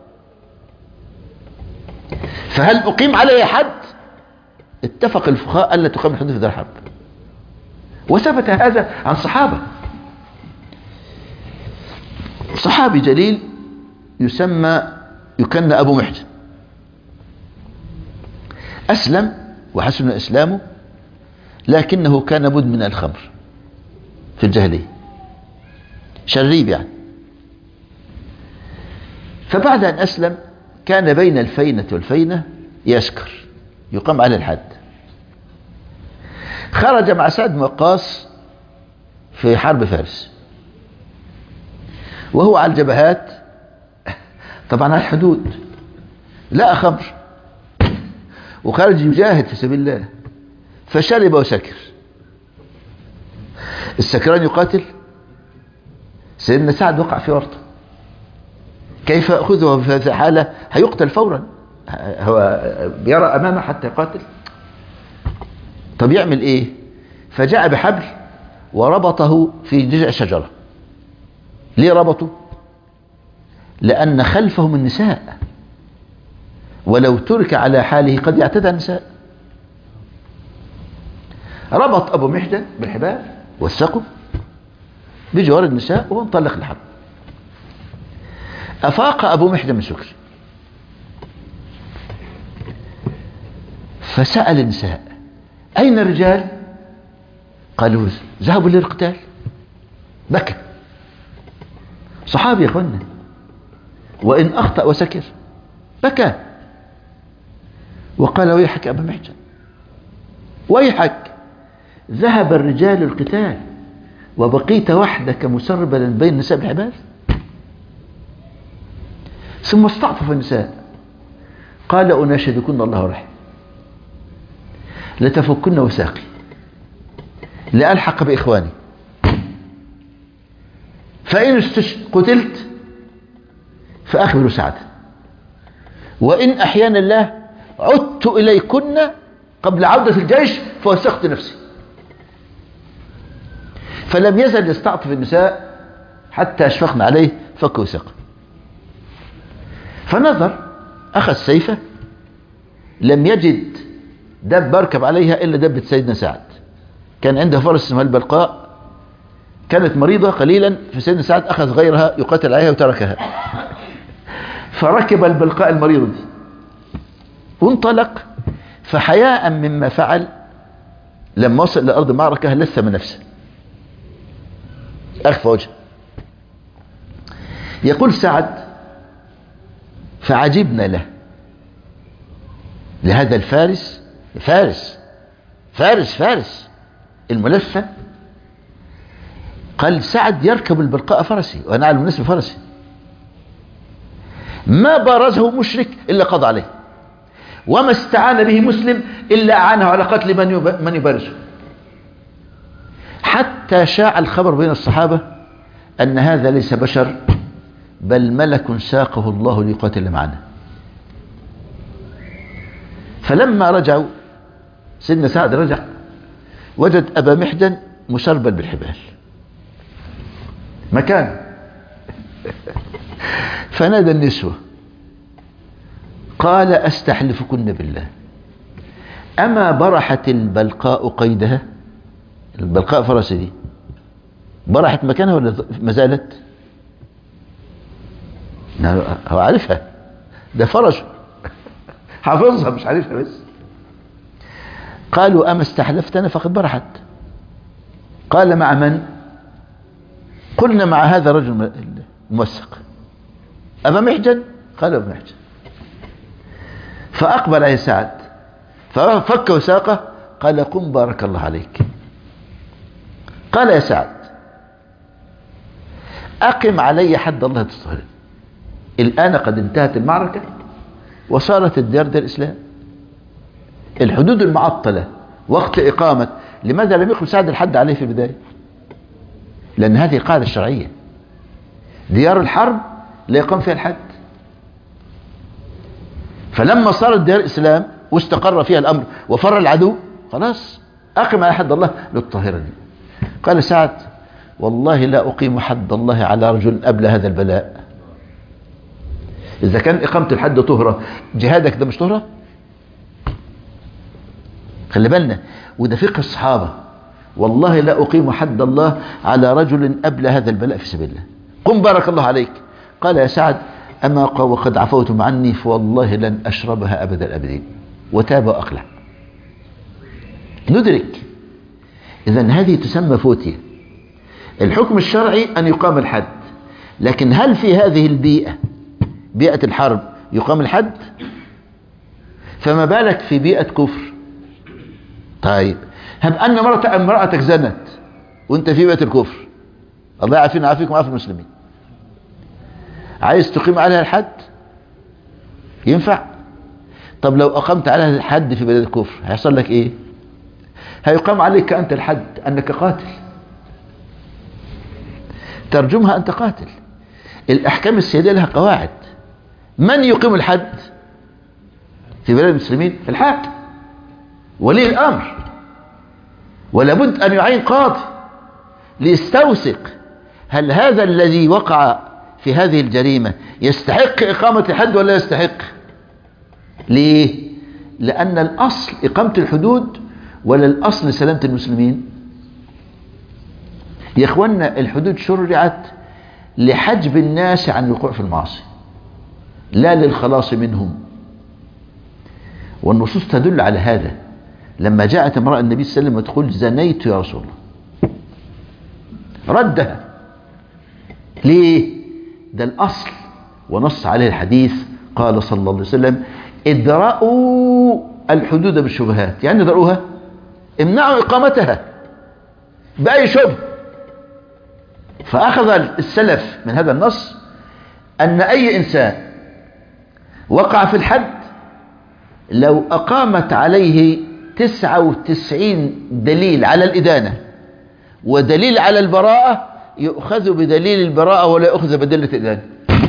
فهل أقيم عليه حد؟ اتفق الفقهاء ألا تقام الحدود في دار حرب. وثبت هذا عن صحابة. صحابي جليل يكنى أبو محجن، أسلم وحسن إسلامه، لكنه كان مدمن الخمر. في الجاهلية، شريب يعني. فبعد أن أسلم كان بين الفينة والفينة يسكر، يقام عليه الحد. خرج مع سعد بن وقاص في حرب فارس، وهو على الجبهات طبعا على الحدود، لا خمر، وخرج يجاهد في سبيل الله، فشرب وسكر. السكران يقاتل. سيدنا سعد وقع في ورطة، كيف يأخذه في هذه الحالة؟ هيقتل فورا، هو يرى أمامه حتى يقاتل. طب يعمل إيه؟ فجاء بحبل وربطه في جذع شجرة. ليه ربطه؟ لأن خلفهم النساء، ولو ترك على حاله قد يعتدى النساء. ربط أبو محجن بالحبال وثقه بجوار النساء وانطلق الحرب. أفاق أبو محجن من سكر، فسأل النساء: أين الرجال؟ قالوا: ذهبوا للقتال. بكى. صحابي يا اخوانا، وإن أخطأ وسكر بكى وقال: ويحك يا أبا محجن، ويحك، ذهب الرجال القتال وبقيت وحدك مسربلا بين النساء بالحبال. ثم استعطف النساء قال: أناشدكن الله رحم، لتفكن وثاقي لألحق بإخواني، فإن قتلت فأخبروا سعد، وإن أحيانا الله عدت إليكن قبل عودة الجيش فوثقت نفسي. فلم يزل يستعطف النساء حتى أشفقن عليه فك وثاقه. فنظر، أخذ سيفه، لم يجد دب بركب عليها إلا دبة سيدنا سعد. كان عنده فرس اسمها البلقاء، كانت مريضة قليلا، فسيدنا سعد أخذ غيرها يقاتل عليها وتركها، فركب البلقاء المريضة دي وانطلق. فحياء مما فعل لما وصل لأرض المعركة لثم نفسه، أخفى وجهه. يقول سعد: فعجبنا له، لهذا الفارس، فارس الملثة. قال سعد: يركب البلقاء فرسي وأنا أعلم الناس بفرسي، ما بارزه مشرك إلا قضى عليه، وما استعان به مسلم إلا أعانه على قتل من يبارزه. حتى شاع الخبر بين الصحابة أن هذا ليس بشر بل ملك ساقه الله ليقاتل معنا. فلما رجعوا، سيدنا سعد رجع وجد أبا محجن مسربل بالحبال مكان. فنادى النسوة قال: أستحلفكن بالله، أما برحت البلقاء قيدها؟ البلقاء فرسي دي برحت مكانها ولا ما زالت؟ هو عارفها، ده فرسه حافظها مش عارفها بس. قالوا: أما استحلفتنا فقد برحت. قال: مع من؟ قلنا: مع هذا الرجل الموثق. أبا محجن؟ قال: أبا محجن. فأقبل عليه سعد ففك وساقه، قال: قم بارك الله عليك. قال: يا سعد، أقم علي حد الله تطهر. الآن قد انتهت المعركة وصارت الديار دير الإسلام، الحدود المعطلة وقت إقامة. لماذا لم يقم سعد الحد عليه في البداية؟ لأن هذه القاعدة الشرعية، ديار الحرب لا يقام فيها الحد. فلما صارت ديار الإسلام واستقر فيها الأمر وفر العدو، خلاص أقم على حد الله للطاهرة. قال سعد: والله لا أقيم حد الله على رجل قبل هذا البلاء. إذا كان إقامة الحد طهرة، جهادك ده مش طهرة؟ خلي بالنا، وده فقه الصحابة. والله لا أقيم حد الله على رجل قبل هذا البلاء في سبيل الله. قم بارك الله عليك. قال: يا سعد، أما وقد عفوتم عني فوالله لن أشربها أبدا الأبدين. وتاب وأقلع. ندرك إذن هذه تسمى فوتية. الحكم الشرعي أن يقام الحد، لكن هل في هذه البيئة، بيئة الحرب، يقام الحد؟ فما بالك في بيئة كفر. طيب هب أن امرأتك زنت وانت في بيئة الكفر، الله يعافينا ويعافيكم ويعافي المسلمين، عايز تقيم عليها الحد؟ ينفع؟ طب لو أقمت عليها الحد في بلاد الكفر هيحصل لك إيه؟ هيقام عليك أنت الحد أنك قاتل، ترجمها أنت قاتل. الأحكام السيادية لها قواعد. من يقيم الحد في بلاد المسلمين؟ الحاكم، ولي الأمر، ولا بد أن يعين قاضي ليستوثق هل هذا الذي وقع في هذه الجريمة يستحق إقامة الحد ولا يستحق. ليه؟ لأن الأصل إقامة الحدود، ولا الأصل سلامة المسلمين. يا إخوانا الحدود شرعت لحجب الناس عن الوقوع في المعاصي، لا للخلاص منهم، والنصوص تدل على هذا. لما جاءت امرأة النبي صلى الله عليه وسلم وتقول زنيت يا رسول الله، ردها. ليه؟ ده الأصل ونص عليه الحديث، قال صلى الله عليه وسلم ادرأوا الحدود بالشبهات، يعني ادرأوها، امنعوا إقامتها بأي شبه. فأخذ السلف من هذا النص أن أي إنسان وقع في الحد لو أقامت عليه 99 دليل على الإدانة ودليل على البراءة يؤخذ بدليل البراءة ولا يؤخذ بدلة الإدانة.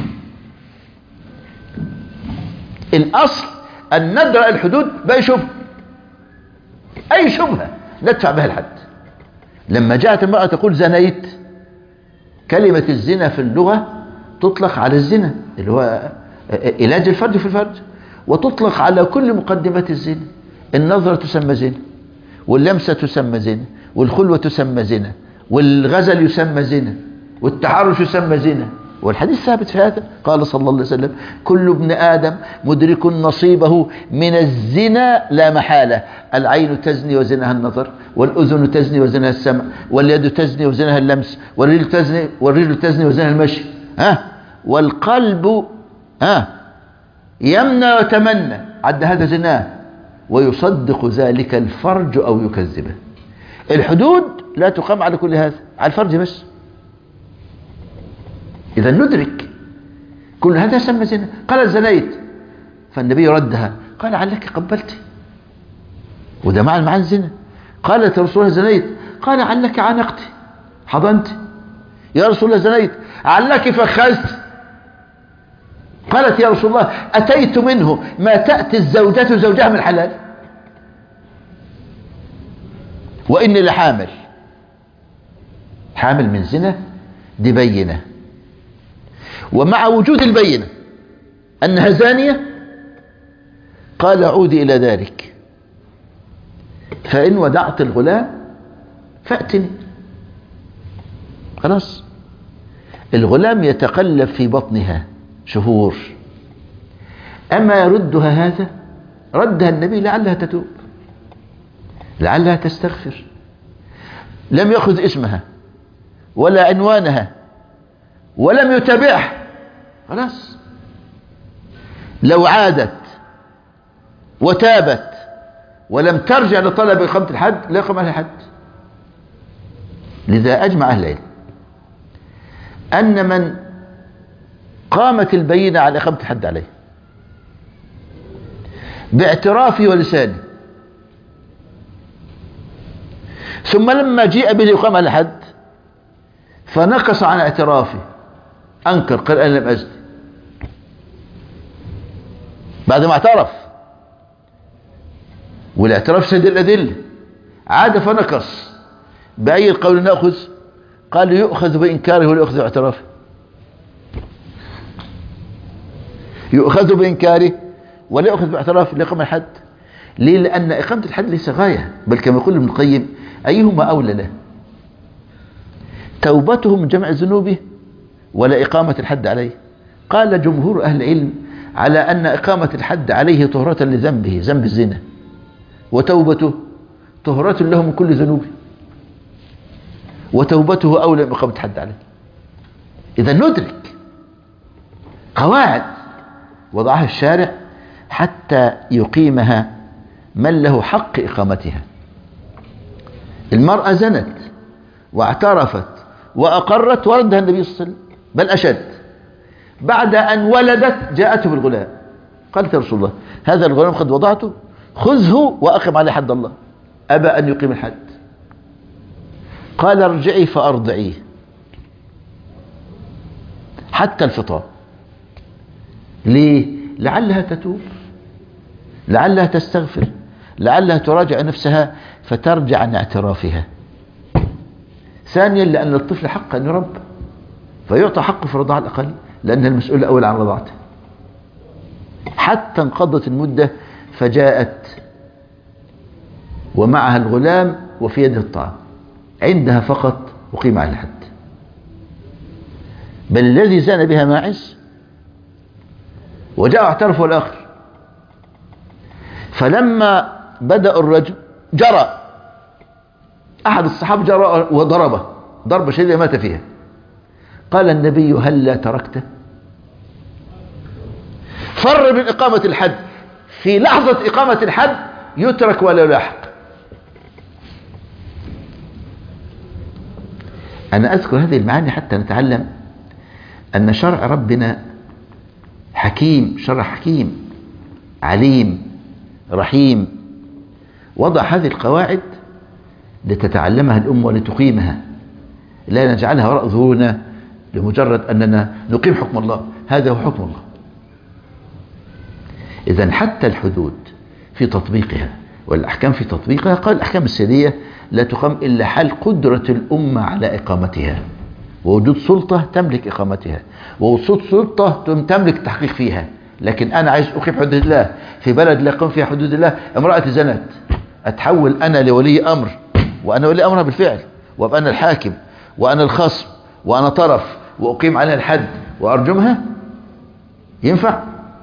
الأصل أن ندرأ الحدود بأي شبهة، أي شبهة ندفع بها الحد. لما جاءت المرأة تقول زنيت، كلمة الزنا في اللغة تطلق على الزنا اللي هو علاج الفرج في الفرج، وتطلق على كل مقدمات الزنا. النظرة تسمى زنا، واللمسة تسمى زنا، والخلوة تسمى زنا، والغزل يسمى زنا، والتحرش يسمى زنا. والحديث ثابت في هذا، قال صلى الله عليه وسلم كل ابن آدم مدرك نصيبه من الزنا لا محالة. العين تزني وزنها النظر، والأذن تزني وزنها السمع، واليد تزني وزنها اللمس، والرجل تزني وزنها المشي، والقلب يمنى وتمنى، عد هذا زناه، ويصدق ذلك الفرج أو يكذبه. الحدود لا تقام على كل هذا، على الفرج بس. إذا ندرك كل هذا يسمى زنا. قال زنيت، فالنبي ردها قال علك قبلت، وده معنى الزنا. قالت يا رسول الله زنيت، قال علك عانقت حضنت. يا رسول الله زنيت، علك فخذت. قالت يا رسول الله أتيت منه ما تأتي الزوجة زوجها من حلال، وإني لحامل. حامل من زنا دي بينة، ومع وجود البينة أنها زانية قال عودي إلى ذلك، فإن ودعت الغلام فأتني. خلاص، الغلام يتقلب في بطنها شهور، أما يردها هذا؟ ردها النبي لعلها تتوب، لعلها تستغفر. لم يأخذ اسمها ولا عنوانها ولم يتابعها. خلاص، لو عادت وتابت ولم ترجع لطلب إقامة الحد لا يقام عليها الحد. لذا أجمع أهل العلم أن من قامت البينة على إقامة الحد عليه باعترافه ولسانه، ثم لما جيء به يقام على الحد فنقص عن اعترافه، أنكر قال أنا لم أزني، بعد ما اعترف، والاعتراف سيد الأدلة، عاد فنقص. بأي القول نأخذ؟ قال يؤخذ بإنكاره ولا يؤخذ باعترافه. يؤخذ بإنكاره ولا يؤخذ باعترافه لإقامة الحد. ليه؟ لأن إقامة الحد ليس غاية، بل كما يقول ابن القيم أيهما أولى له؟ توبته من جمع ذنوبه ولا إقامة الحد عليه؟ قال جمهور أهل العلم على أن إقامة الحد عليه طهرة لذنبه، ذنب الزنا، وتوبته طهرة له من كل ذنوبه. وتوبته أولى من إقامة حد عليه. إذا ندرك قواعد وضعها الشارع حتى يقيمها من له حق إقامتها. المرأة زنت واعترفت وأقرت وردها النبي صلى الله عليه وسلم، بل أشد، بعد أن ولدت جاءته بالغلام، قالت يا رسول الله هذا الغلام قد وضعته، خذه وأقم عليه حد الله. أبى أن يقيم الحد، قال ارجعي فأرضعيه حتى الفطام. ليه؟ لعلها تتوب، لعلها تستغفر، لعلها تراجع نفسها فترجع عن اعترافها. ثانيا لأن الطفل حق أن يربى، فيعطى حقه في الرضاعة الأقل، لأنها المسؤولة الأول عن رضاعته. حتى انقضت المدة فجاءت ومعها الغلام وفي يده الطعام، عندها فقط أقيم على الحد. بل الذي زان بها ماعز وجاء اعترفه الآخر، فلما بدأ الرجل جرى أحد الصحابة، جرى وضربه ضربة شديدة مات فيها. قال النبي هل لا تركته؟ فر من إقامة الحد، في لحظة إقامة الحد يترك ولا يلاحق. أنا أذكر هذه المعاني حتى نتعلم أن شرع ربنا حكيم، شرع حكيم عليم رحيم، وضع هذه القواعد لتتعلمها الأمة ولتقيمها، لا نجعلها وراء ظهورنا لمجرد أننا نقيم حكم الله. هذا هو حكم الله. إذن حتى الحدود في تطبيقها والأحكام في تطبيقها، قال الأحكام السيادية لا تقام إلا حال قدرة الأمة على إقامتها، ووجود سلطة تملك إقامتها، ووجود سلطة تملك التحقيق فيها. لكن أنا عايز أقيم حدود الله في بلد لا يقام فيها حدود الله، امرأة زنت، أتحول أنا لولي أمر، وأنا ولي أمرها بالفعل، وأبقى أنا الحاكم وأنا الخصم وأنا طرف، وأقيم عليها الحد وأرجمها؟ ينفع؟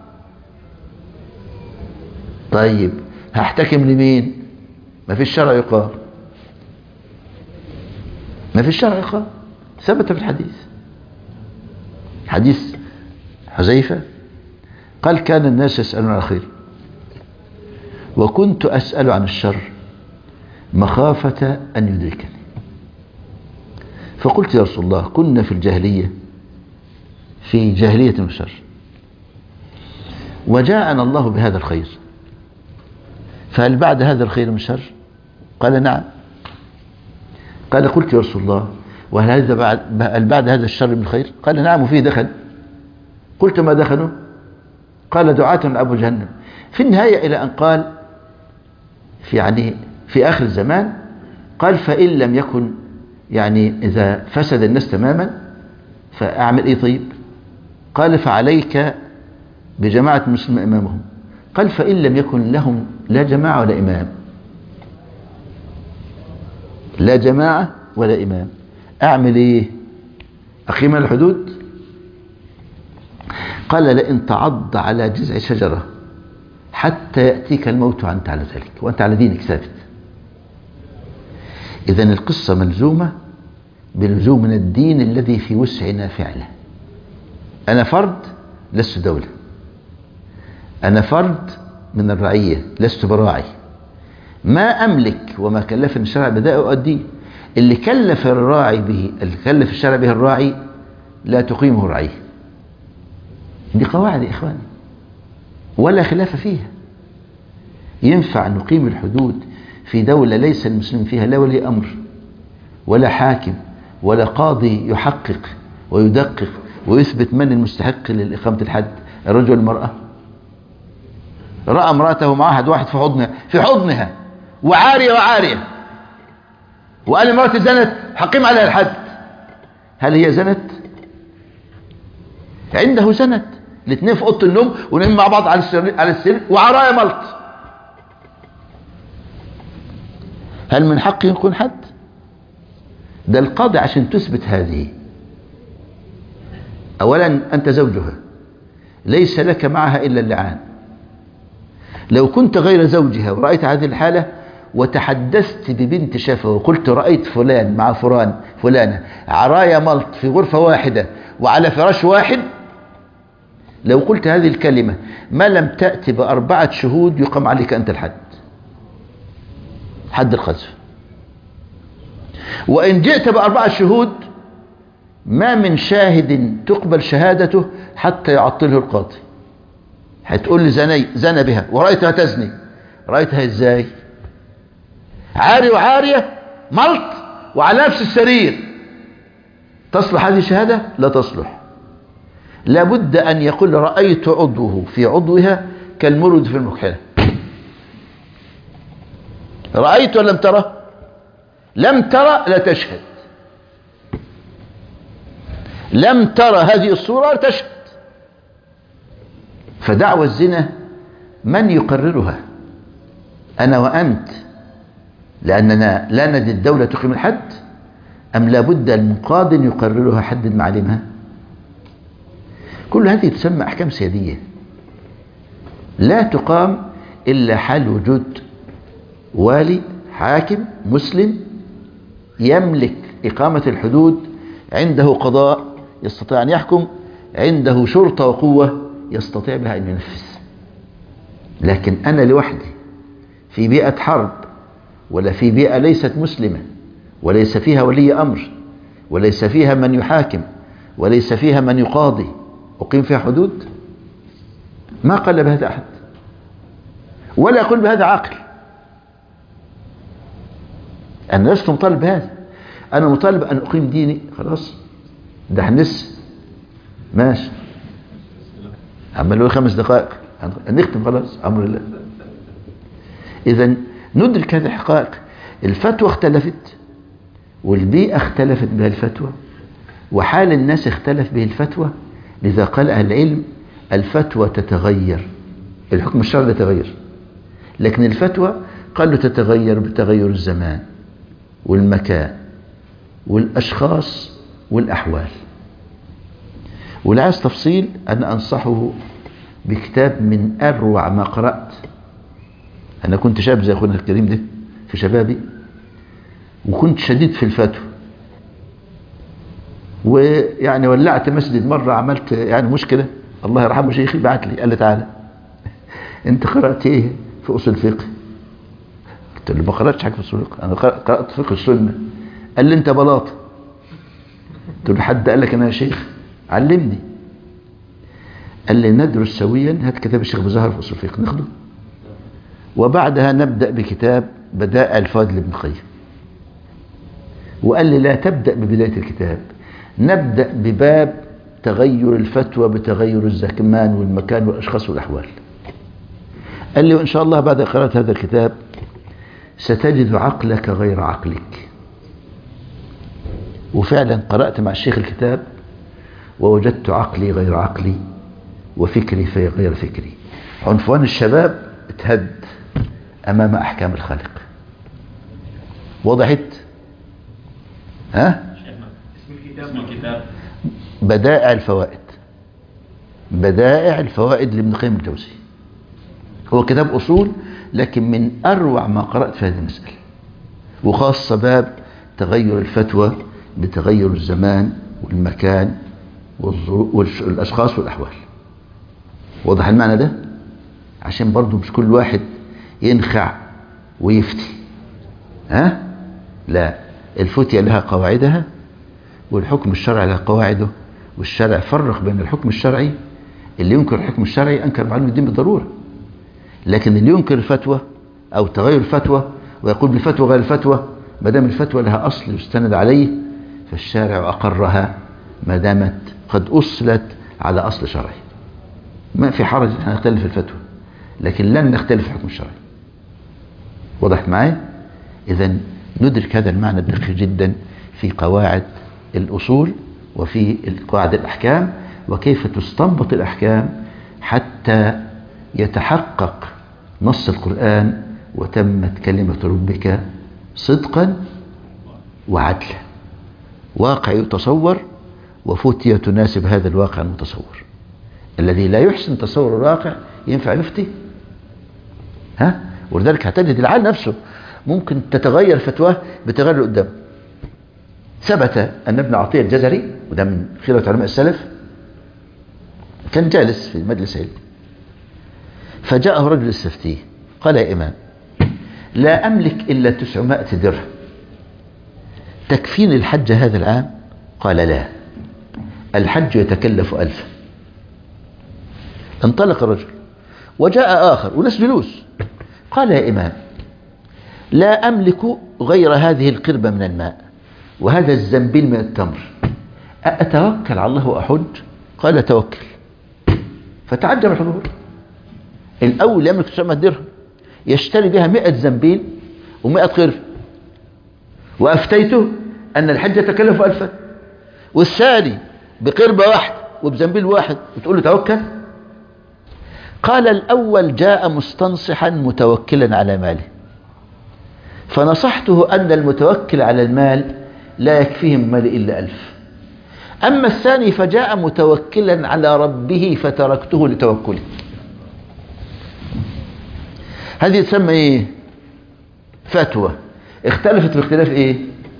طيب هحتكم لمين؟ ما في الشرع يقام، ما في الشرع يقام. ثبت في الحديث، حديث حذيفة قال كان الناس يسألون عن الخير وكنت أسأل عن الشر مخافة أن يدركني. فقلت يا رسول الله كنا في الجاهلية، في جاهلية وشر، وجاءنا الله بهذا الخير، فهل بعد هذا الخير من شر؟ قال نعم. قال قلت يا رسول الله وهل هذا بعد هذا الشر من خير؟ قال نعم وفيه دخل. قلت ما دخلوا؟ قال دعاة أبو جهنم. في النهاية إلى أن قال في آخر الزمان، قال فإن لم يكن إذا فسد الناس تماما فأعمل إيه طيب؟ قال فعليك بجماعة مسلم إمامهم. قال فإن لم يكن لهم لا جماعة ولا إمام، لا جماعة ولا إمام، أعمل إيه؟ أقيم الحدود؟ قال لئن تعض على جذع شجرة حتى يأتيك الموت وأنت على ذلك وأنت على دينك ثابت. إذن القصة ملزومة بلزوم من الدين الذي في وسعنا فعله. أنا فرد لست دولة، أنا فرد من الرعية لست براعي، ما أملك وما كلفني الشرع بدأ أؤديه. اللي كلف الراعي به، اللي كلف الشرع به الراعي لا تقيمه الرعية. دي قواعد يا إخواني ولا خلاف فيها. ينفع نقيم الحدود في دولة ليس المسلم فيها لا ولي أمر ولا حاكم ولا قاضي يحقق ويدقق ويثبت من المستحق لإقامة الحد؟ الرجل والمرأة. رأى امرأته معها واحد في حضنها وعارية وقال امرأتي زنت حقيم عليها الحد. هل هي زنت؟ عنده زنت، الاثنين في اوضه النوم ونايمين مع بعض على السرير وعرايا ملط. هل من حقه يكون حد؟ ده القاضي عشان تثبت هذه، اولا انت زوجها ليس لك معها الا اللعان. لو كنت غير زوجها ورأيت هذه الحالة وتحدثت ببنت شفوي وقلت رأيت فلان مع فلانة عرايا ملط في غرفة واحدة وعلى فراش واحد، لو قلت هذه الكلمة ما لم تأتي ب4 شهود يقام عليك أنت الحد، حد القذف. وإن جئت ب4 شهود ما من شاهد تقبل شهادته حتى يعطله القاضي. هتقول لي زنى بها ورأيتها تزني، رأيتها ازاي؟ عاري وعارية ملط وعلى نفس السرير، تصلح هذه الشهادة؟ لا تصلح. لابد أن يقول رأيت عضوه في عضوها كالمرد في المكحلة. رأيت ولم ترى؟ لم ترى لا تشهد، لم ترى هذه الصورة تشهد. فدعوى الزنا من يقررها؟ أنا وأنت لأننا لا ندري الدولة تقيم الحد، أم لابد من قاض يقررها حد معالمها؟ كل هذه تسمى أحكام سيادية لا تقام إلا حال وجود والي حاكم مسلم يملك إقامة الحدود، عنده قضاء يستطيع أن يحكم، عنده شرطة وقوة يستطيع بها أن ينفذ. لكن أنا لوحدي في بيئة حرب، ولا في بيئة ليست مسلمة، وليس فيها ولي أمر، وليس فيها من يحاكم، وليس فيها من يقاضي، أقيم فيها حدود؟ ما قال بهذا أحد، ولا يقول بهذا عاقل. أنا لست مطالب بهذا، أنا مطالب أن أقيم ديني. خلاص ده هنس ماشي، عمال له 5 دقائق نختم خلاص أمر الله. إذا ندرك هذه الحقائق. الفتوى اختلفت، والبيئة اختلفت بها الفتوى، وحال الناس اختلف به الفتوى. لذا قال أهل العلم الفتوى تتغير، الحكم الشرعي يتغير، لكن الفتوى قالوا تتغير بتغير الزمان والمكان والأشخاص والأحوال. واللي عايز تفصيل أنا أنصحه بكتاب من أروع ما قرأت. أنا كنت شاب زي أخونا الكريم ده في شبابي، وكنت شديد في الفتوى، ويعني ولعت مسجد مرة، عملت يعني مشكلة. الله يرحمه شيخي بعت لي قال لي تعالى أنت قرأت إيه في أصول الفقه؟ قلت له ما قرأتش حاجة في أصول الفقه، أنا قرأت فقه السنة. قال لي أنت بلاطة. قلت له حد قال لك أنا يا شيخ؟ علمني. قال لي ندرس سويا، هات كتاب الشيخ بزهر في أصول الفقه ناخده، وبعدها نبدأ بكتاب بدائع الفوائد لابن القيم. وقال لي لا تبدأ ببداية الكتاب، نبدأ بباب تغير الفتوى بتغير الزمان والمكان والأشخاص والأحوال. قال لي وإن شاء الله بعد قراءة هذا الكتاب ستجد عقلك غير عقلك. وفعلا قرأت مع الشيخ الكتاب ووجدت عقلي غير عقلي وفكري غير فكري. عنفوان الشباب اتهد أمام أحكام الخالق. وضحت؟ ها؟ اسم الكتاب بدائع الفوائد، بدائع الفوائد لابن القيم الجوزي. هو كتاب أصول، لكن من أروع ما قرأت في هذه المسألة، وخاصة باب تغير الفتوى بتغير الزمان والمكان والأشخاص والأحوال. واضح المعنى ده؟ عشان برضو مش كل واحد ينخع ويفتي. ها؟ لا، الفتية لها قواعدها، والحكم الشرعي لها قواعده. والشرع فرق بين الحكم الشرعي، اللي ينكر الحكم الشرعي أنكر معلوم الدين بالضرورة، لكن اللي ينكر الفتوى أو تغير الفتوى ويقول بالفتوى غير الفتوى، ما دام الفتوى لها أصل يستند عليه فالشارع أقرها ما دامت قد أصلت على أصل شرعي. ما في حرج أن نختلف في الفتوى، لكن لن نختلف في الحكم الشرعي. وضحت معي؟ إذن ندرك هذا المعنى الدقيق جدا في قواعد الأصول وفي قواعد الأحكام، وكيف تستنبط الأحكام حتى يتحقق نص القرآن وتمت كلمة ربك صدقا وعدلا. واقع يتصور وفتية تناسب هذا الواقع المتصور. الذي لا يحسن تصور الواقع ينفع يفتي؟ ها؟ ولذلك هتجد العالم نفسه ممكن تتغير فتواه بتغير قدام. ثبت أن ابن عطية الجزري، وده من خيرة علماء السلف، كان جالس في مجلس علم، فجاءه رجل يستفتيه، قال: يا إمام، لا أملك إلا 900 درهم، تكفيني الحج هذا العام؟ قال: لا، الحج يتكلف 1000. انطلق الرجل وجاء آخر وناس جلوس، قال: يا إمام، لا أملك غير هذه القربة من الماء وهذا الزنبيل من التمر، أتوكل على الله وأحج؟ قال: توكل. فتعجب الحضور. الأول يملك 900 درهم يشتري بها 100 زنبيل و100 قرب، وأفتيته أن الحج يتكلف 1000، والثاني بقربة واحد وبزنبيل واحد وتقول له توكل؟ قال: الأول جاء مستنصحا متوكلا على ماله، فنصحته أن المتوكل على المال لا يكفيه من مال إلا 1000. أما الثاني فجاء متوكلا على ربه فتركته لتوكله. هذه تسمى إيه؟ فتوى اختلفت باختلاف إيه؟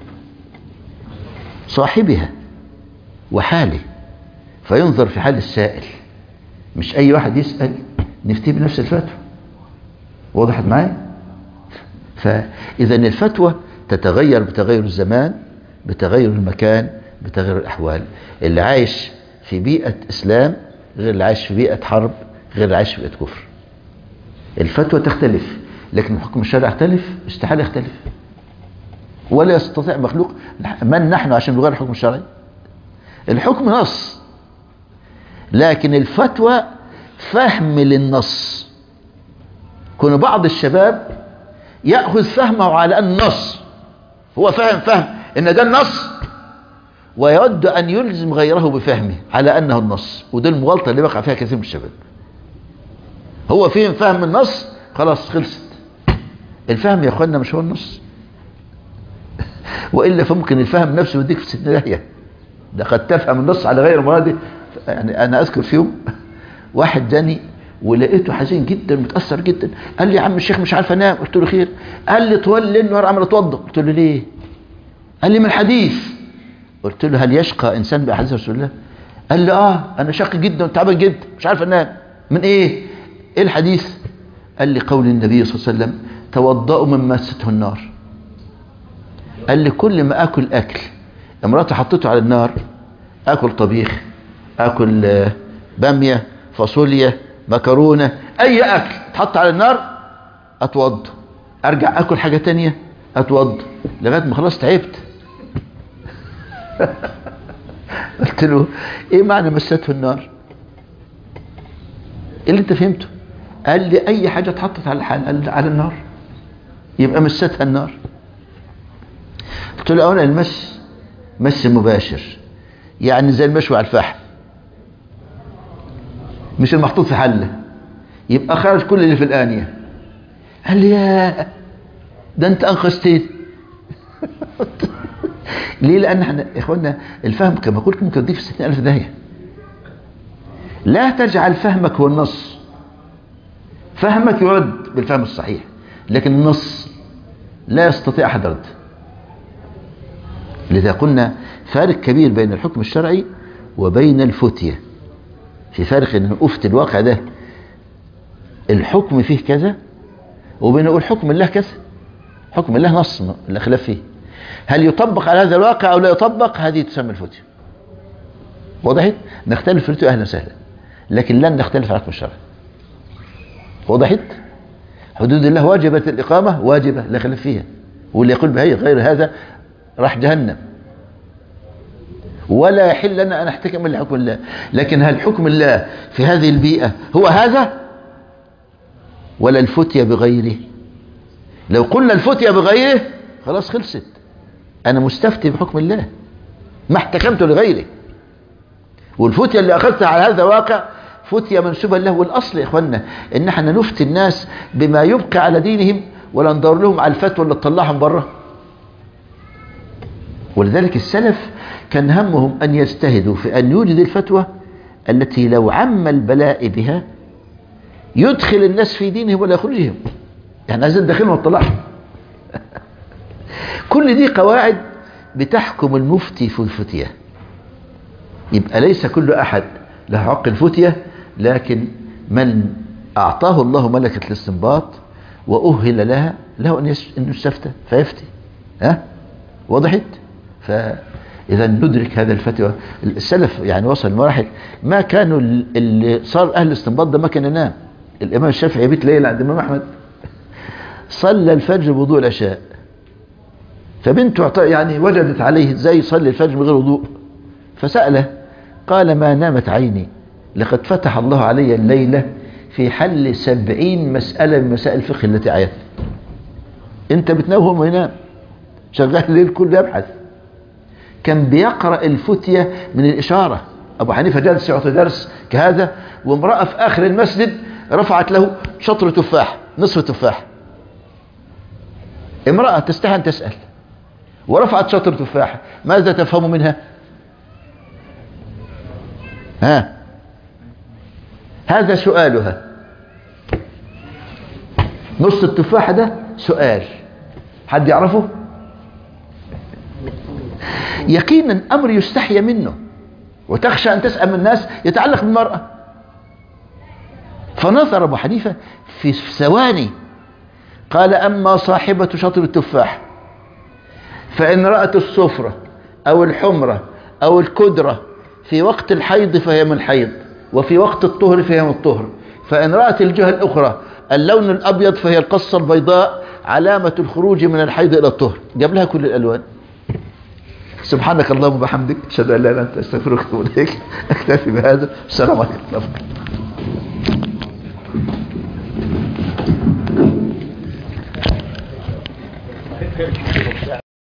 صاحبها وحاله، فينظر في حال السائل، مش أي واحد يسأل نفتي بنفس الفتوى. وضحت معايا؟ فإذا الفتوى تتغير بتغير الزمان، بتغير المكان، بتغير الأحوال. اللي عايش في بيئة إسلام غير اللي عايش في بيئة حرب، غير اللي عايش في بيئة كفر. الفتوى تختلف، لكن الحكم الشرعي يختلف، استحالة يختلف، ولا يستطيع مخلوق. من نحن عشان نغير الحكم الشرعي؟ الحكم نص، لكن الفتوى فهم للنص. كون بعض الشباب يأخذ فهمه على أن النص، هو فهم إن ده النص، ويود أن يلزم غيره بفهمه على أنه النص، وده المغالطة اللي وقع فيها كثير من الشباب. هو فهم النص، خلاص خلصت. الفهم يا أخوانا مش هو النص، وإلا فممكن الفهم نفسه يديك في 60 داهية. ده قد تفهم النص على غير مراده. يعني أنا أذكر في يوم واحد جاني ولقيته حزين جدا، متأثر جدا، قال لي: يا عم الشيخ مش عارف انام. قلت له: خير؟ قال لي: طول ليل نهار عمال اتوضى. قلت له: ليه؟ قال لي: من الحديث. قلت له: هل يشقى انسان باحاديث رسول الله؟ قال لي: انا شاقي جدا وتعبان جدا مش عارف انام. من ايه الحديث؟ قال لي: قول النبي صلى الله عليه وسلم: توضأوا من مسته النار. قال لي: كل ما اكل اكل امراتي حطيته على النار، اكل طبيخ، اكل باميه، فاصوليا، مكرونه، اي اكل تحط على النار اتوضى، ارجع اكل حاجه تانية اتوضى، لغايه ما خلاص تعبت. قلت له: ايه معنى مسته النار؟ ايه اللي انت فهمته؟ قال لي: اي حاجه اتحطت على النار يبقى مستها النار. قلت له: اولا المس مس مباشر، يعني زي المشوي على الفحم، مش المحطوط في حله، يبقى خرج كل اللي في الآنية. قال لي: يا ده انت انقذتني. ليه؟ لان احنا يا اخوانا الفهم كما قلت ممكن يضيف 60,000 داهية. لا تجعل فهمك هو النص. فهمك يرد بالفهم الصحيح، لكن النص لا يستطيع احد رد. لذا قلنا فارق كبير بين الحكم الشرعي وبين الفتية. في فارق ان افتي الواقع ده الحكم فيه كذا، وبين اقول حكم الله كذا. حكم الله نص لا خلاف فيه، هل يطبق على هذا الواقع او لا يطبق؟ هذه تسمى الفتية. وضحت؟ نختلف في الفتية اهلا وسهلا، لكن لن نختلف على الحكم الشرعي. وضحت؟ حدود الله واجبة الإقامة، واجبة لا خلاف فيها، واللي يقول بهي غير هذا راح جهنم. ولا يحل لنا أن نحتكم إلا حكم الله. لكن هل حكم الله في هذه البيئة هو هذا ولا الفتية بغيره؟ لو قلنا الفتية بغيره خلاص خلصت، أنا مستفتي بحكم الله ما احتكمت لغيره. والفتية اللي أخذتها على هذا واقع فتية منسوبة له. والأصل يا إخوانا إن احنا نفتي الناس بما يبقى على دينهم، ولا ندور لهم على الفتوى اللي تطلعهم بره. ولذلك السلف كان همهم أن يجتهدوا في أن يوجد الفتوى التي لو عم البلاء بها يدخل الناس في دينهم ولا يخرجهم. يعني عايزين ندخلهم وطلعهم. كل دي قواعد بتحكم المفتي في الفتية. يبقى ليس كل أحد له حق الفتية، لكن من أعطاه الله ملكة الاستنباط وأهل لها له أن يستفتى فيفتي. وضحت؟ فإذا ندرك هذا الفتوى. السلف يعني وصل لمراحل ما كانوا اللي صار أهل الاستنباط ده ما كان ينام. الإمام الشافعي يبيت ليلة عند الإمام أحمد، صلى الفجر بوضوء العشاء، فبنته يعني وجدت عليه ازاي يصلي الفجر من غير وضوء، فسأله قال ما نامت عيني، لقد فتح الله علي الليلة في حل 70 مسألة من مسائل الفقه التي عيت. انت بتنوم وينام، شغال الليل كله يبحث. كان بيقرأ الفتية من الإشارة. أبو حنيفة جالس يعطي درس كهذا، وامرأة في آخر المسجد رفعت له شطر تفاح، نصف تفاح. امرأة تستحي أن تسأل ورفعت شطر تفاحة، ماذا تفهم منها؟ هذا سؤالها، نص التفاحة ده سؤال، حد يعرفه؟ يقينا أمر يستحي منه، وتخشى أن تسأل من الناس يتعلق بالمرأة. فنظر أبو حنيفة في ثواني قال أما صاحبة شطر التفاح فإن رأت الصفرة أو الحمرة أو الكدرة في وقت الحيض فهي من الحيض، وفي وقت الطهر فهي من الطهر، فإن رأت الجهة الأخرى اللون الأبيض فهي القصة البيضاء علامة الخروج من الحيض إلى الطهر. جاب لها كل الألوان. سبحانك اللهم وبحمدك، أشهد أن لا إله إلا أنت، أستغفرك وأتوب إليك. أكتفي بهذا. السلام عليكم.